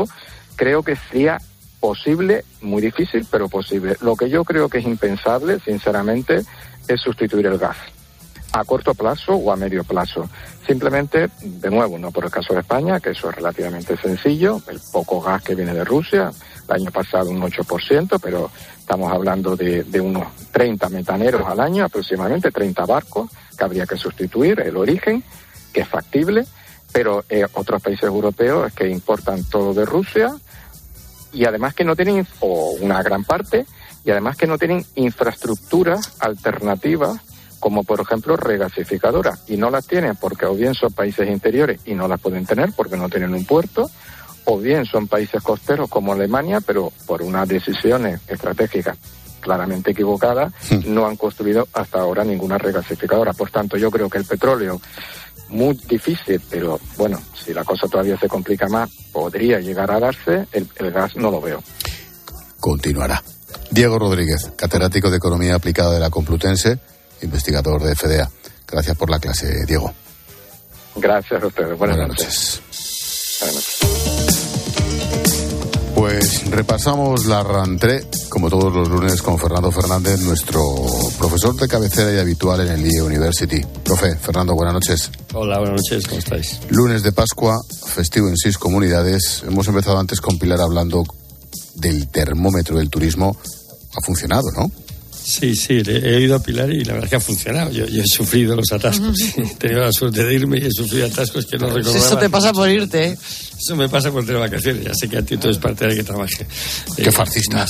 Speaker 11: creo que sería posible, muy difícil, pero posible. Lo que yo creo que es impensable, sinceramente, es sustituir el gas a corto plazo o a medio plazo. Simplemente, de nuevo, no por el caso de España, que eso es relativamente sencillo, el poco gas que viene de Rusia, el año pasado un 8%, pero estamos hablando de unos 30 metaneros al año, aproximadamente 30 barcos que habría que sustituir, el origen, que es factible, pero otros países europeos que importan todo de Rusia y además que no tienen, o una gran parte, y además que no tienen infraestructuras alternativas como por ejemplo regasificadoras, y no las tienen porque o bien son países interiores y no las pueden tener porque no tienen un puerto, o bien son países costeros como Alemania, pero por unas decisiones estratégicas claramente equivocadas no han construido hasta ahora ninguna regasificadora. Por tanto, yo creo que el petróleo, muy difícil, pero bueno, si la cosa todavía se complica más, podría llegar a darse. El gas no lo veo.
Speaker 1: Continuará. Diego Rodríguez, catedrático de Economía Aplicada de la Complutense, investigador de FDA. Gracias por la clase, Diego.
Speaker 11: Gracias a ustedes. Buenas noches. Buenas noches.
Speaker 1: Pues repasamos la rentrée, como todos los lunes, con Fernando Fernández, nuestro profesor de cabecera y habitual en el IE University. Profe, Fernando, buenas noches.
Speaker 12: Hola, buenas noches, ¿cómo estáis?
Speaker 1: Lunes de Pascua, festivo en 6 comunidades. Hemos empezado antes con Pilar hablando del termómetro del turismo. Ha funcionado, ¿no?
Speaker 12: Sí, he oído a Pilar y la verdad es que ha funcionado. Yo he sufrido los atascos. He tenido la suerte de irme y he sufrido atascos que no recordaba.
Speaker 8: Eso te pasa por irte, ¿eh?
Speaker 12: Eso me pasa por tener vacaciones. Ya sé que a ti todo es parte de que trabaje.
Speaker 1: ¡Qué farcista!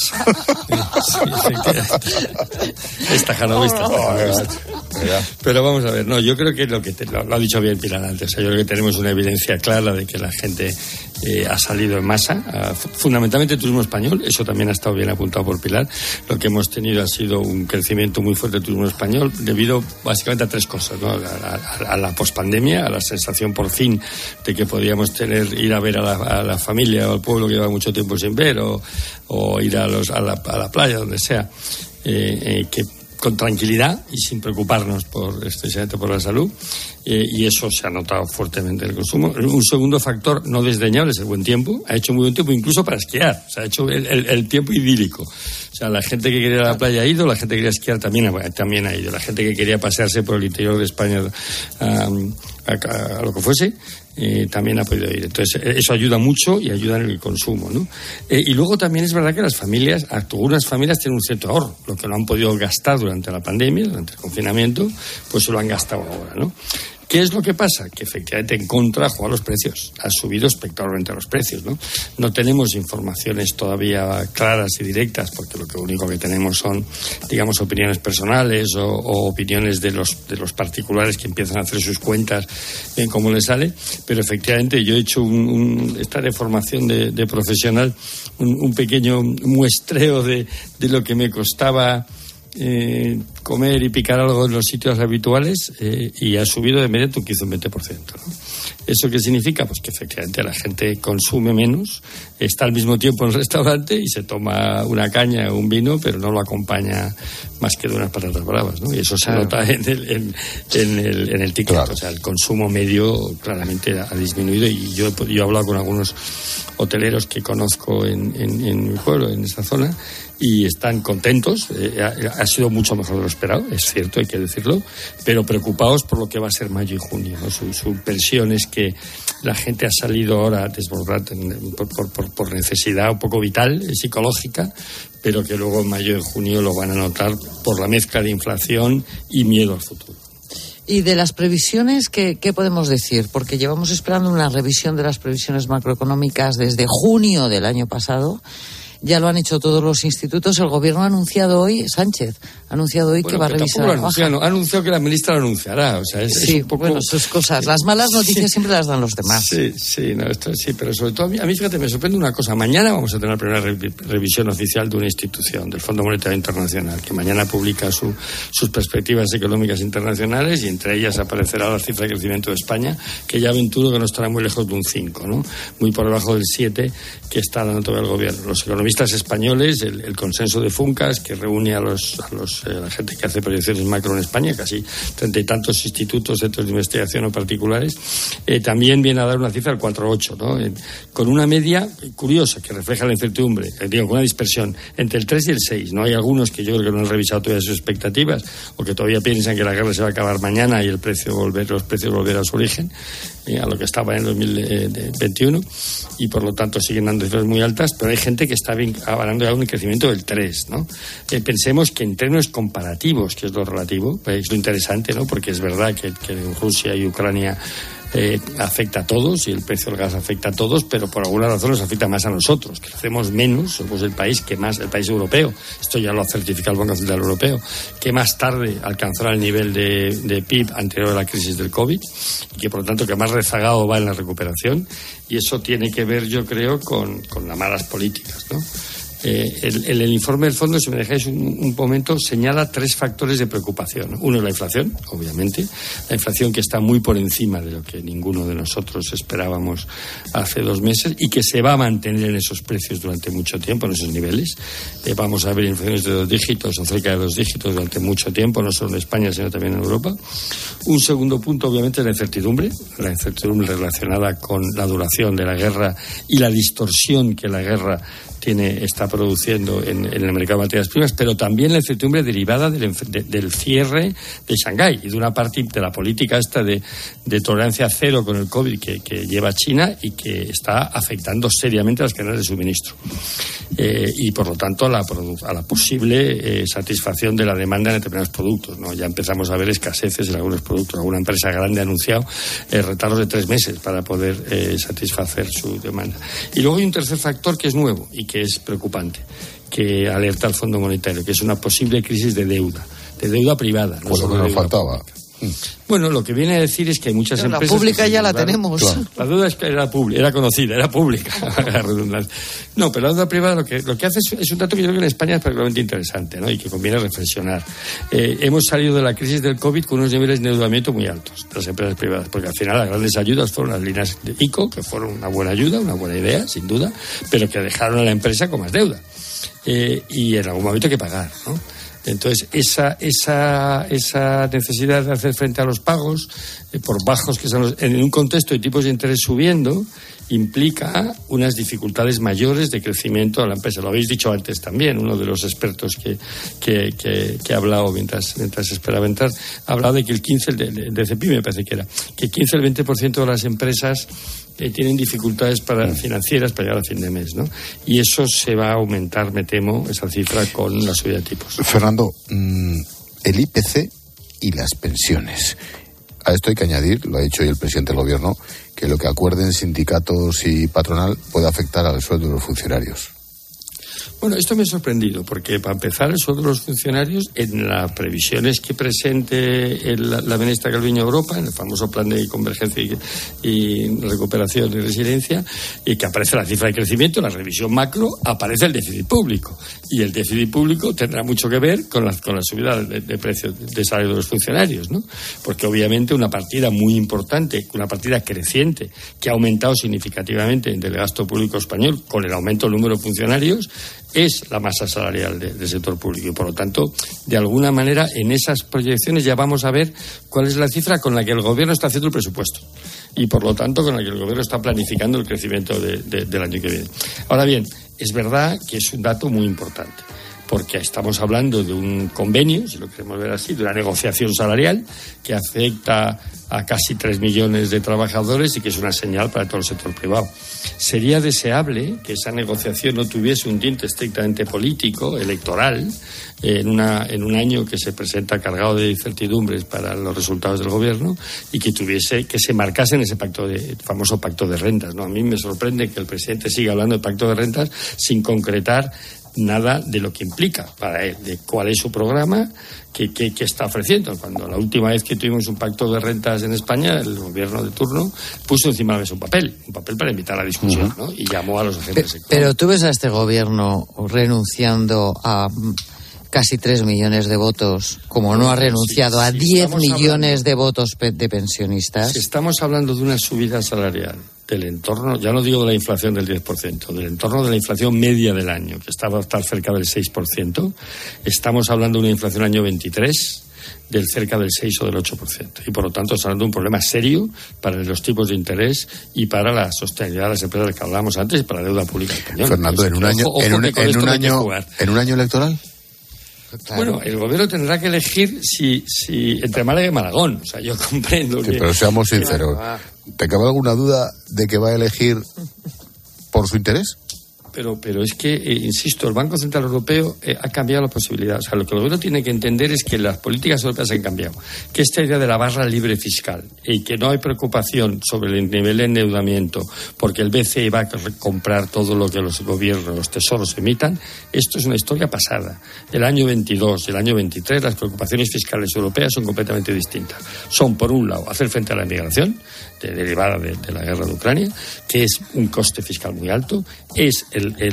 Speaker 12: Estajanovista. Pero vamos a ver, no, yo creo que lo ha dicho bien Pilar antes. O sea, yo creo que tenemos una evidencia clara de que la gente ha salido en masa, fundamentalmente el turismo español. Eso también ha estado bien apuntado por Pilar. Lo que hemos tenido ha sido un crecimiento muy fuerte del turismo español debido básicamente a 3 cosas, ¿no? A la pospandemia, a la sensación por fin de que podíamos ir a ver a la familia o al pueblo que lleva mucho tiempo sin ver, o ir a la playa, donde sea, que con tranquilidad y sin preocuparnos especialmente por la salud, y eso se ha notado fuertemente en el consumo. Un segundo factor no desdeñable es el buen tiempo. Ha hecho muy buen tiempo incluso para esquiar. O sea, ha hecho el tiempo idílico. O sea, la gente que quería ir a la playa ha ido, la gente que quería esquiar también ha ido. La gente que quería pasearse por el interior de España a lo que fuese, también ha podido ir. Entonces, eso ayuda mucho y ayuda en el consumo, ¿no? Y luego también es verdad que algunas familias tienen un cierto ahorro. Lo que no han podido gastar durante la pandemia, durante el confinamiento, pues se lo han gastado ahora, ¿no? ¿Qué es lo que pasa? Que efectivamente en contra juegan los precios. Ha subido espectacularmente los precios, ¿no? No tenemos informaciones todavía claras y directas, porque lo único que tenemos son, digamos, opiniones personales o opiniones de los particulares que empiezan a hacer sus cuentas en cómo les sale. Pero efectivamente yo he hecho esta de formación de profesional, un pequeño muestreo de lo que me costaba comer y picar algo en los sitios habituales, y ha subido de media un 15-20%, ¿no? ¿Eso qué significa? Pues que efectivamente la gente consume menos, está al mismo tiempo en el restaurante y se toma una caña o un vino, pero no lo acompaña más que de unas patatas bravas, ¿no? Y eso se nota en el ticket. Claro. O sea, el consumo medio claramente ha disminuido, y yo he hablado con algunos hoteleros que conozco en mi pueblo, en esa zona, y están contentos. Ha sido mucho mejor de lo esperado, es cierto, hay que decirlo, pero preocupados por lo que va a ser mayo y junio, ¿no? Su impresión es que la gente ha salido ahora desbordada por necesidad un poco vital, psicológica, pero que luego en mayo y junio lo van a notar por la mezcla de inflación y miedo al futuro.
Speaker 8: Y de las previsiones, ¿qué podemos decir? Porque llevamos esperando una revisión de las previsiones macroeconómicas desde junio del año pasado. Ya lo han hecho todos los institutos. El gobierno ha anunciado hoy, Sánchez, que va a revisar la baja.
Speaker 12: Ha anunciado que la ministra lo anunciará. O sea, es un poco...
Speaker 8: bueno, sus cosas. Las malas noticias siempre las dan los demás.
Speaker 12: Sí, pero sobre todo a mí, fíjate, me sorprende una cosa. Mañana vamos a tener la primera revisión oficial de una institución, del Fondo Monetario Internacional, que mañana publica sus perspectivas económicas internacionales, y entre ellas aparecerá la cifra de crecimiento de España, que ya aventuro que no estará muy lejos de un 5, ¿no? Muy por debajo del 7 que está dando todo el gobierno. Los economistas economistas españoles, el consenso de Funcas, que reúne a la gente que hace proyecciones macro en España, casi 30 y tantos institutos, centros de investigación o particulares, también viene a dar una cifra del 4,8, ¿no? Con una media curiosa que refleja la incertidumbre, con una dispersión entre el 3 y el 6. No hay algunos que yo creo que no han revisado todavía sus expectativas o que todavía piensan que la guerra se va a acabar mañana y los precios volver a su origen, a lo que estaba en el 2021, y por lo tanto siguen dando cifras muy altas, pero hay gente que está hablando de un crecimiento del 3, ¿no? Pensemos que en términos comparativos, que es lo relativo, es lo interesante, ¿no? Porque es verdad que Rusia y Ucrania afecta a todos y el precio del gas afecta a todos, pero por alguna razón nos afecta más a nosotros, que hacemos menos, somos el país europeo, esto ya lo ha certificado el Banco Central Europeo, que más tarde alcanzará el nivel de PIB anterior a la crisis del COVID y que por lo tanto que más rezagado va en la recuperación, y eso tiene que ver, yo creo, con las malas políticas, ¿no? El informe del fondo, si me dejáis un momento, señala 3 factores de preocupación. Uno es la inflación, obviamente, la inflación que está muy por encima de lo que ninguno de nosotros esperábamos hace 2 meses y que se va a mantener en esos precios durante mucho tiempo, en esos niveles. Vamos a ver inflaciones de 2 dígitos o cerca de 2 dígitos durante mucho tiempo, no solo en España sino también en Europa. Un segundo punto, obviamente, es la incertidumbre relacionada con la duración de la guerra y la distorsión que la guerra está produciendo en el mercado de materias primas, pero también la incertidumbre derivada del cierre de Shanghái y de una parte de la política esta de tolerancia cero con el COVID que lleva China y que está afectando seriamente a las cadenas de suministro. Y por lo tanto a la posible satisfacción de la demanda en determinados productos, ¿no? Ya empezamos a ver escaseces en algunos productos. Alguna empresa grande ha anunciado retardos de 3 meses para poder satisfacer su demanda. Y luego hay un tercer factor que es nuevo y que es preocupante, que alerta al Fondo Monetario, que es una posible crisis de deuda privada. No
Speaker 1: pues lo que nos faltaba.
Speaker 12: Bueno, lo que viene a decir es que hay muchas empresas...
Speaker 8: La pública ya la tenemos.
Speaker 1: Claro.
Speaker 12: La deuda era conocida, era pública. No, pero la deuda privada lo que hace es un dato que yo creo que en España es particularmente interesante, ¿no? Y que conviene reflexionar. Hemos salido de la crisis del COVID con unos niveles de endeudamiento muy altos de las empresas privadas, porque al final las grandes ayudas fueron las líneas de ICO, que fueron una buena ayuda, una buena idea, sin duda, pero que dejaron a la empresa con más deuda. Y en algún momento hay que pagar, ¿no? Entonces, esa necesidad de hacer frente a los pagos, por bajos que son en un contexto de tipos de interés subiendo, implica unas dificultades mayores de crecimiento a la empresa. Lo habéis dicho antes también, uno de los expertos que ha hablado mientras esperaba entrar, ha hablado de que el 15, de CEPI me parece que era, que el 15 al 20% de las empresas tienen dificultades financieras para llegar a fin de mes, ¿no? Y eso se va a aumentar, me temo, esa cifra con la subida de tipos.
Speaker 1: Fernando, el IPC y las pensiones. A esto hay que añadir, lo ha dicho hoy el presidente del Gobierno, que lo que acuerden sindicatos y patronal puede afectar al sueldo de los funcionarios.
Speaker 12: Bueno, esto me ha sorprendido, porque para empezar, el sueldo de los funcionarios, en las previsiones que presente la ministra Calviño Europa, en el famoso plan de convergencia y recuperación y resiliencia, y que aparece la cifra de crecimiento, la revisión macro, aparece el déficit público. Y el déficit público tendrá mucho que ver con la subida de precios de salario de los funcionarios, ¿no? Porque obviamente una partida muy importante, una partida creciente, que ha aumentado significativamente del gasto público español con el aumento del número de funcionarios, es la masa salarial del sector público y por lo tanto, de alguna manera, en esas proyecciones ya vamos a ver cuál es la cifra con la que el Gobierno está haciendo el presupuesto y por lo tanto con la que el Gobierno está planificando el crecimiento del año que viene. Ahora bien, es verdad que es un dato muy importante, porque estamos hablando de un convenio, si lo queremos ver así, de una negociación salarial que afecta a casi 3 millones de trabajadores y que es una señal para todo el sector privado. Sería deseable que esa negociación no tuviese un tinte estrictamente político, electoral, en un año que se presenta cargado de incertidumbres para los resultados del Gobierno y que se marcase en ese famoso pacto de rentas, ¿no? A mí me sorprende que el presidente siga hablando de pacto de rentas sin concretar nada de lo que implica para él, de cuál es su programa, qué está ofreciendo. Cuando la última vez que tuvimos un pacto de rentas en España, el Gobierno de turno puso encima de la mesa un papel para invitar a la discusión, ¿no? Y llamó a los agentes económicos.
Speaker 8: Pero tú ves a este Gobierno renunciando a casi 3 millones de votos, como no ha renunciado a 10 millones de votos de pensionistas.
Speaker 12: Si estamos hablando de una subida salarial del entorno, ya no digo de la inflación del 10%, del entorno de la inflación media del año, que estaba a estar cerca del 6%, estamos hablando de una inflación año 23 del cerca del 6 o del 8%. Y por lo tanto estamos hablando de un problema serio para los tipos de interés y para la sostenibilidad de las empresas de las que hablábamos antes y para la deuda pública española.
Speaker 1: Fernando, en un año electoral.
Speaker 12: Claro. Bueno, el gobierno tendrá que elegir si entre Málaga y Malagón. O sea, yo comprendo que...
Speaker 1: Pero seamos sinceros. ¿Te cabe alguna duda de que va a elegir por su interés?
Speaker 12: Pero es que, insisto, el Banco Central Europeo ha cambiado la posibilidad. O sea, lo que el gobierno tiene que entender es que las políticas europeas han cambiado. Que esta idea de la barra libre fiscal y que no hay preocupación sobre el nivel de endeudamiento porque el BCE va a comprar todo lo que los gobiernos, los tesoros emitan, esto es una historia pasada. El año 22 y el año 23 las preocupaciones fiscales europeas son completamente distintas. Son, por un lado, hacer frente a la inmigración derivada de la guerra de Ucrania, que es un coste fiscal muy alto, es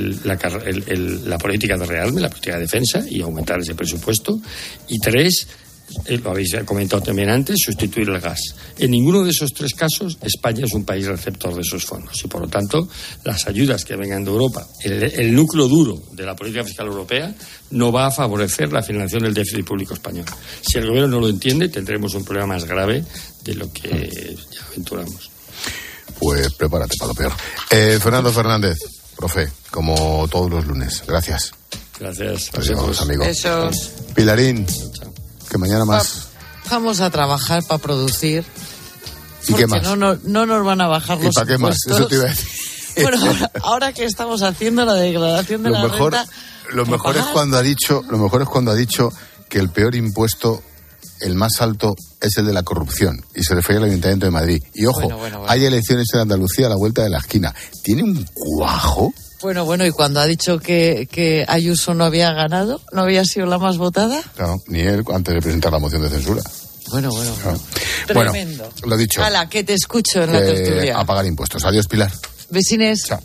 Speaker 12: la política de rearme, la política de defensa y aumentar ese presupuesto. Y 3, lo habéis comentado también antes, sustituir el gas. En ninguno de esos 3 casos España es un país receptor de esos fondos y por lo tanto las ayudas que vengan de Europa, el núcleo duro de la política fiscal europea no va a favorecer la financiación del déficit público español. Si el gobierno no lo entiende tendremos un problema más grave de lo que ya aventuramos.
Speaker 1: Pues prepárate para lo peor. Fernando Fernández, profe, como todos los lunes. Gracias.
Speaker 12: Gracias.
Speaker 1: Adiós, amigo.
Speaker 8: Besos.
Speaker 1: Pilarín, que mañana más.
Speaker 8: Vamos a trabajar para producir.
Speaker 1: ¿Y qué más?
Speaker 8: No nos van a bajar los
Speaker 1: impuestos. ¿Y para qué más? Eso te iba a decir.
Speaker 8: Bueno, ahora que estamos haciendo la declaración de la renta...
Speaker 1: Lo mejor es cuando ha dicho que el peor impuesto, el más alto, es el de la corrupción. Y se refiere al Ayuntamiento de Madrid. Y ojo, bueno. Hay elecciones en Andalucía a la vuelta de la esquina. ¿Tiene un cuajo?
Speaker 8: Bueno, y cuando ha dicho que Ayuso no había ganado, ¿no había sido la más votada?
Speaker 1: Claro, ni él antes de presentar la moción de censura.
Speaker 8: Bueno. Tremendo.
Speaker 1: Bueno, lo dicho.
Speaker 8: Hala, que te escucho en la tertulia.
Speaker 1: A pagar impuestos. Adiós, Pilar.
Speaker 8: Vecines.
Speaker 1: Chao.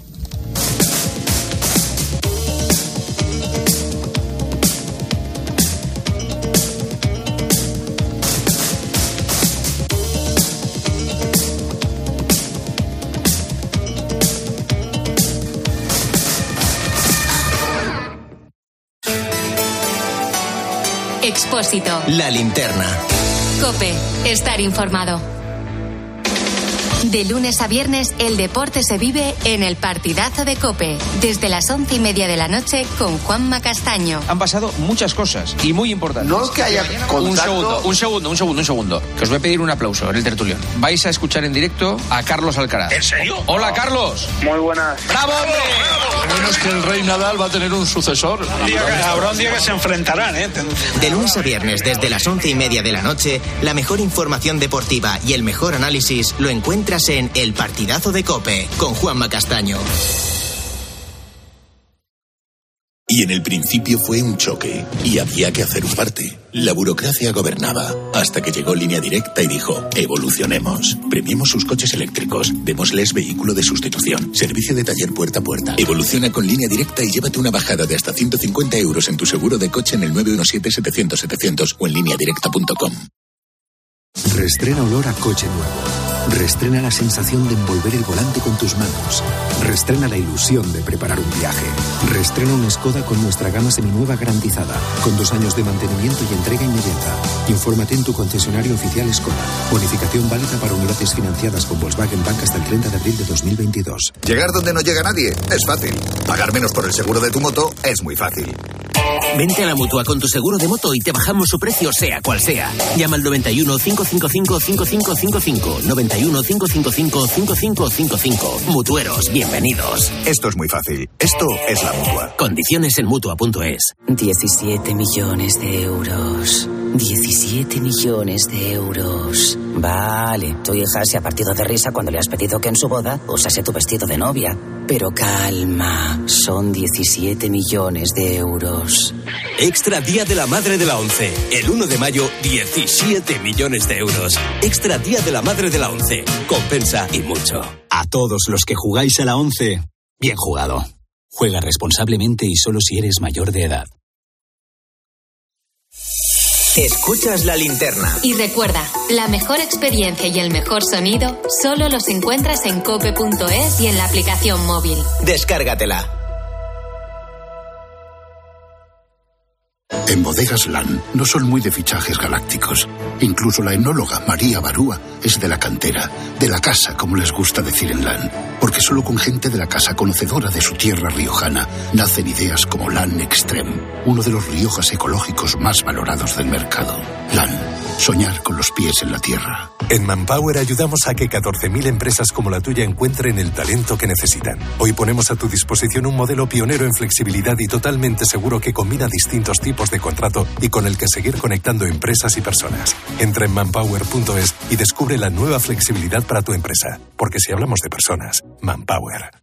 Speaker 3: Expósito.
Speaker 2: La linterna.
Speaker 3: COPE. Estar informado. De lunes a viernes, el deporte se vive en el partidazo de COPE. Desde las 11:30 de la noche con Juanma Castaño.
Speaker 13: Han pasado muchas cosas y muy importantes.
Speaker 14: No es que haya contacto...
Speaker 13: Un segundo. Que os voy a pedir un aplauso en el tertulión. Vais a escuchar en directo a Carlos Alcaraz.
Speaker 14: ¿En serio?
Speaker 13: Hola, Carlos.
Speaker 14: Muy buenas.
Speaker 13: ¡Bravo, hombre!
Speaker 14: Lo bueno es que el rey Nadal va a tener un sucesor. Habrá un día que se enfrentarán, ¿eh?
Speaker 2: De lunes a viernes, desde las 11:30 de la noche, la mejor información deportiva y el mejor análisis lo encuentras en El Partidazo de COPE, con Juanma Castaño.
Speaker 15: Y en el principio fue un choque, y había que hacer un parte. La burocracia gobernaba, hasta que llegó Línea Directa y dijo, evolucionemos. Premiemos sus coches eléctricos, démosles vehículo de sustitución, servicio de taller puerta a puerta. Evoluciona con Línea Directa y llévate una bajada de hasta 150 euros en tu seguro de coche en el 917-700-700 o en lineadirecta.com.
Speaker 16: Reestrena olor a coche nuevo. Reestrena la sensación de envolver el volante con tus manos. Reestrena la ilusión de preparar un viaje. Reestrena una Skoda con nuestra gama seminueva garantizada, con 2 años de mantenimiento y entrega inmediata. Infórmate en tu concesionario oficial Skoda. Bonificación válida para unidades financiadas con Volkswagen Bank hasta el 30 de abril de 2022.
Speaker 17: Llegar donde no llega nadie es fácil. Pagar menos por el seguro de tu moto es muy fácil.
Speaker 18: Vente a la Mutua con tu seguro de moto y te bajamos su precio sea cual sea. Llama al 91 555 5555. 91 555 5555. Mutueros, bienvenidos.
Speaker 17: Esto es muy fácil. Esto es la Mutua.
Speaker 18: Condiciones en Mutua.es.
Speaker 25: 17 millones de euros. 17 millones de euros. Vale, tu hija se ha partido de risa cuando le has pedido que en su boda usase tu vestido de novia. Pero calma, son 17 millones de euros.
Speaker 18: Extra Día de la Madre de la ONCE. El 1 de mayo, 17 millones de euros. Extra Día de la Madre de la ONCE. Compensa y mucho.
Speaker 19: A todos los que jugáis a la ONCE, bien jugado. Juega responsablemente y solo si eres mayor de edad.
Speaker 2: Escuchas La Linterna.
Speaker 3: Y recuerda, la mejor experiencia y el mejor sonido solo los encuentras en cope.es y en la aplicación móvil.
Speaker 2: Descárgatela.
Speaker 15: En Bodegas LAN no son muy de fichajes galácticos. Incluso la enóloga María Barúa es de la cantera, de la casa, como les gusta decir en LAN. Porque solo con gente de la casa conocedora de su tierra riojana nacen ideas como LAN Extreme, uno de los Riojas ecológicos más valorados del mercado. LAN, soñar con los pies en la tierra.
Speaker 20: En Manpower ayudamos a que 14.000 empresas como la tuya encuentren el talento que necesitan. Hoy ponemos a tu disposición un modelo pionero en flexibilidad y totalmente seguro que combina distintos tipos de contrato y con el que seguir conectando empresas y personas. Entra en manpower.es y descubre la nueva flexibilidad para tu empresa. Porque si hablamos de personas, Manpower.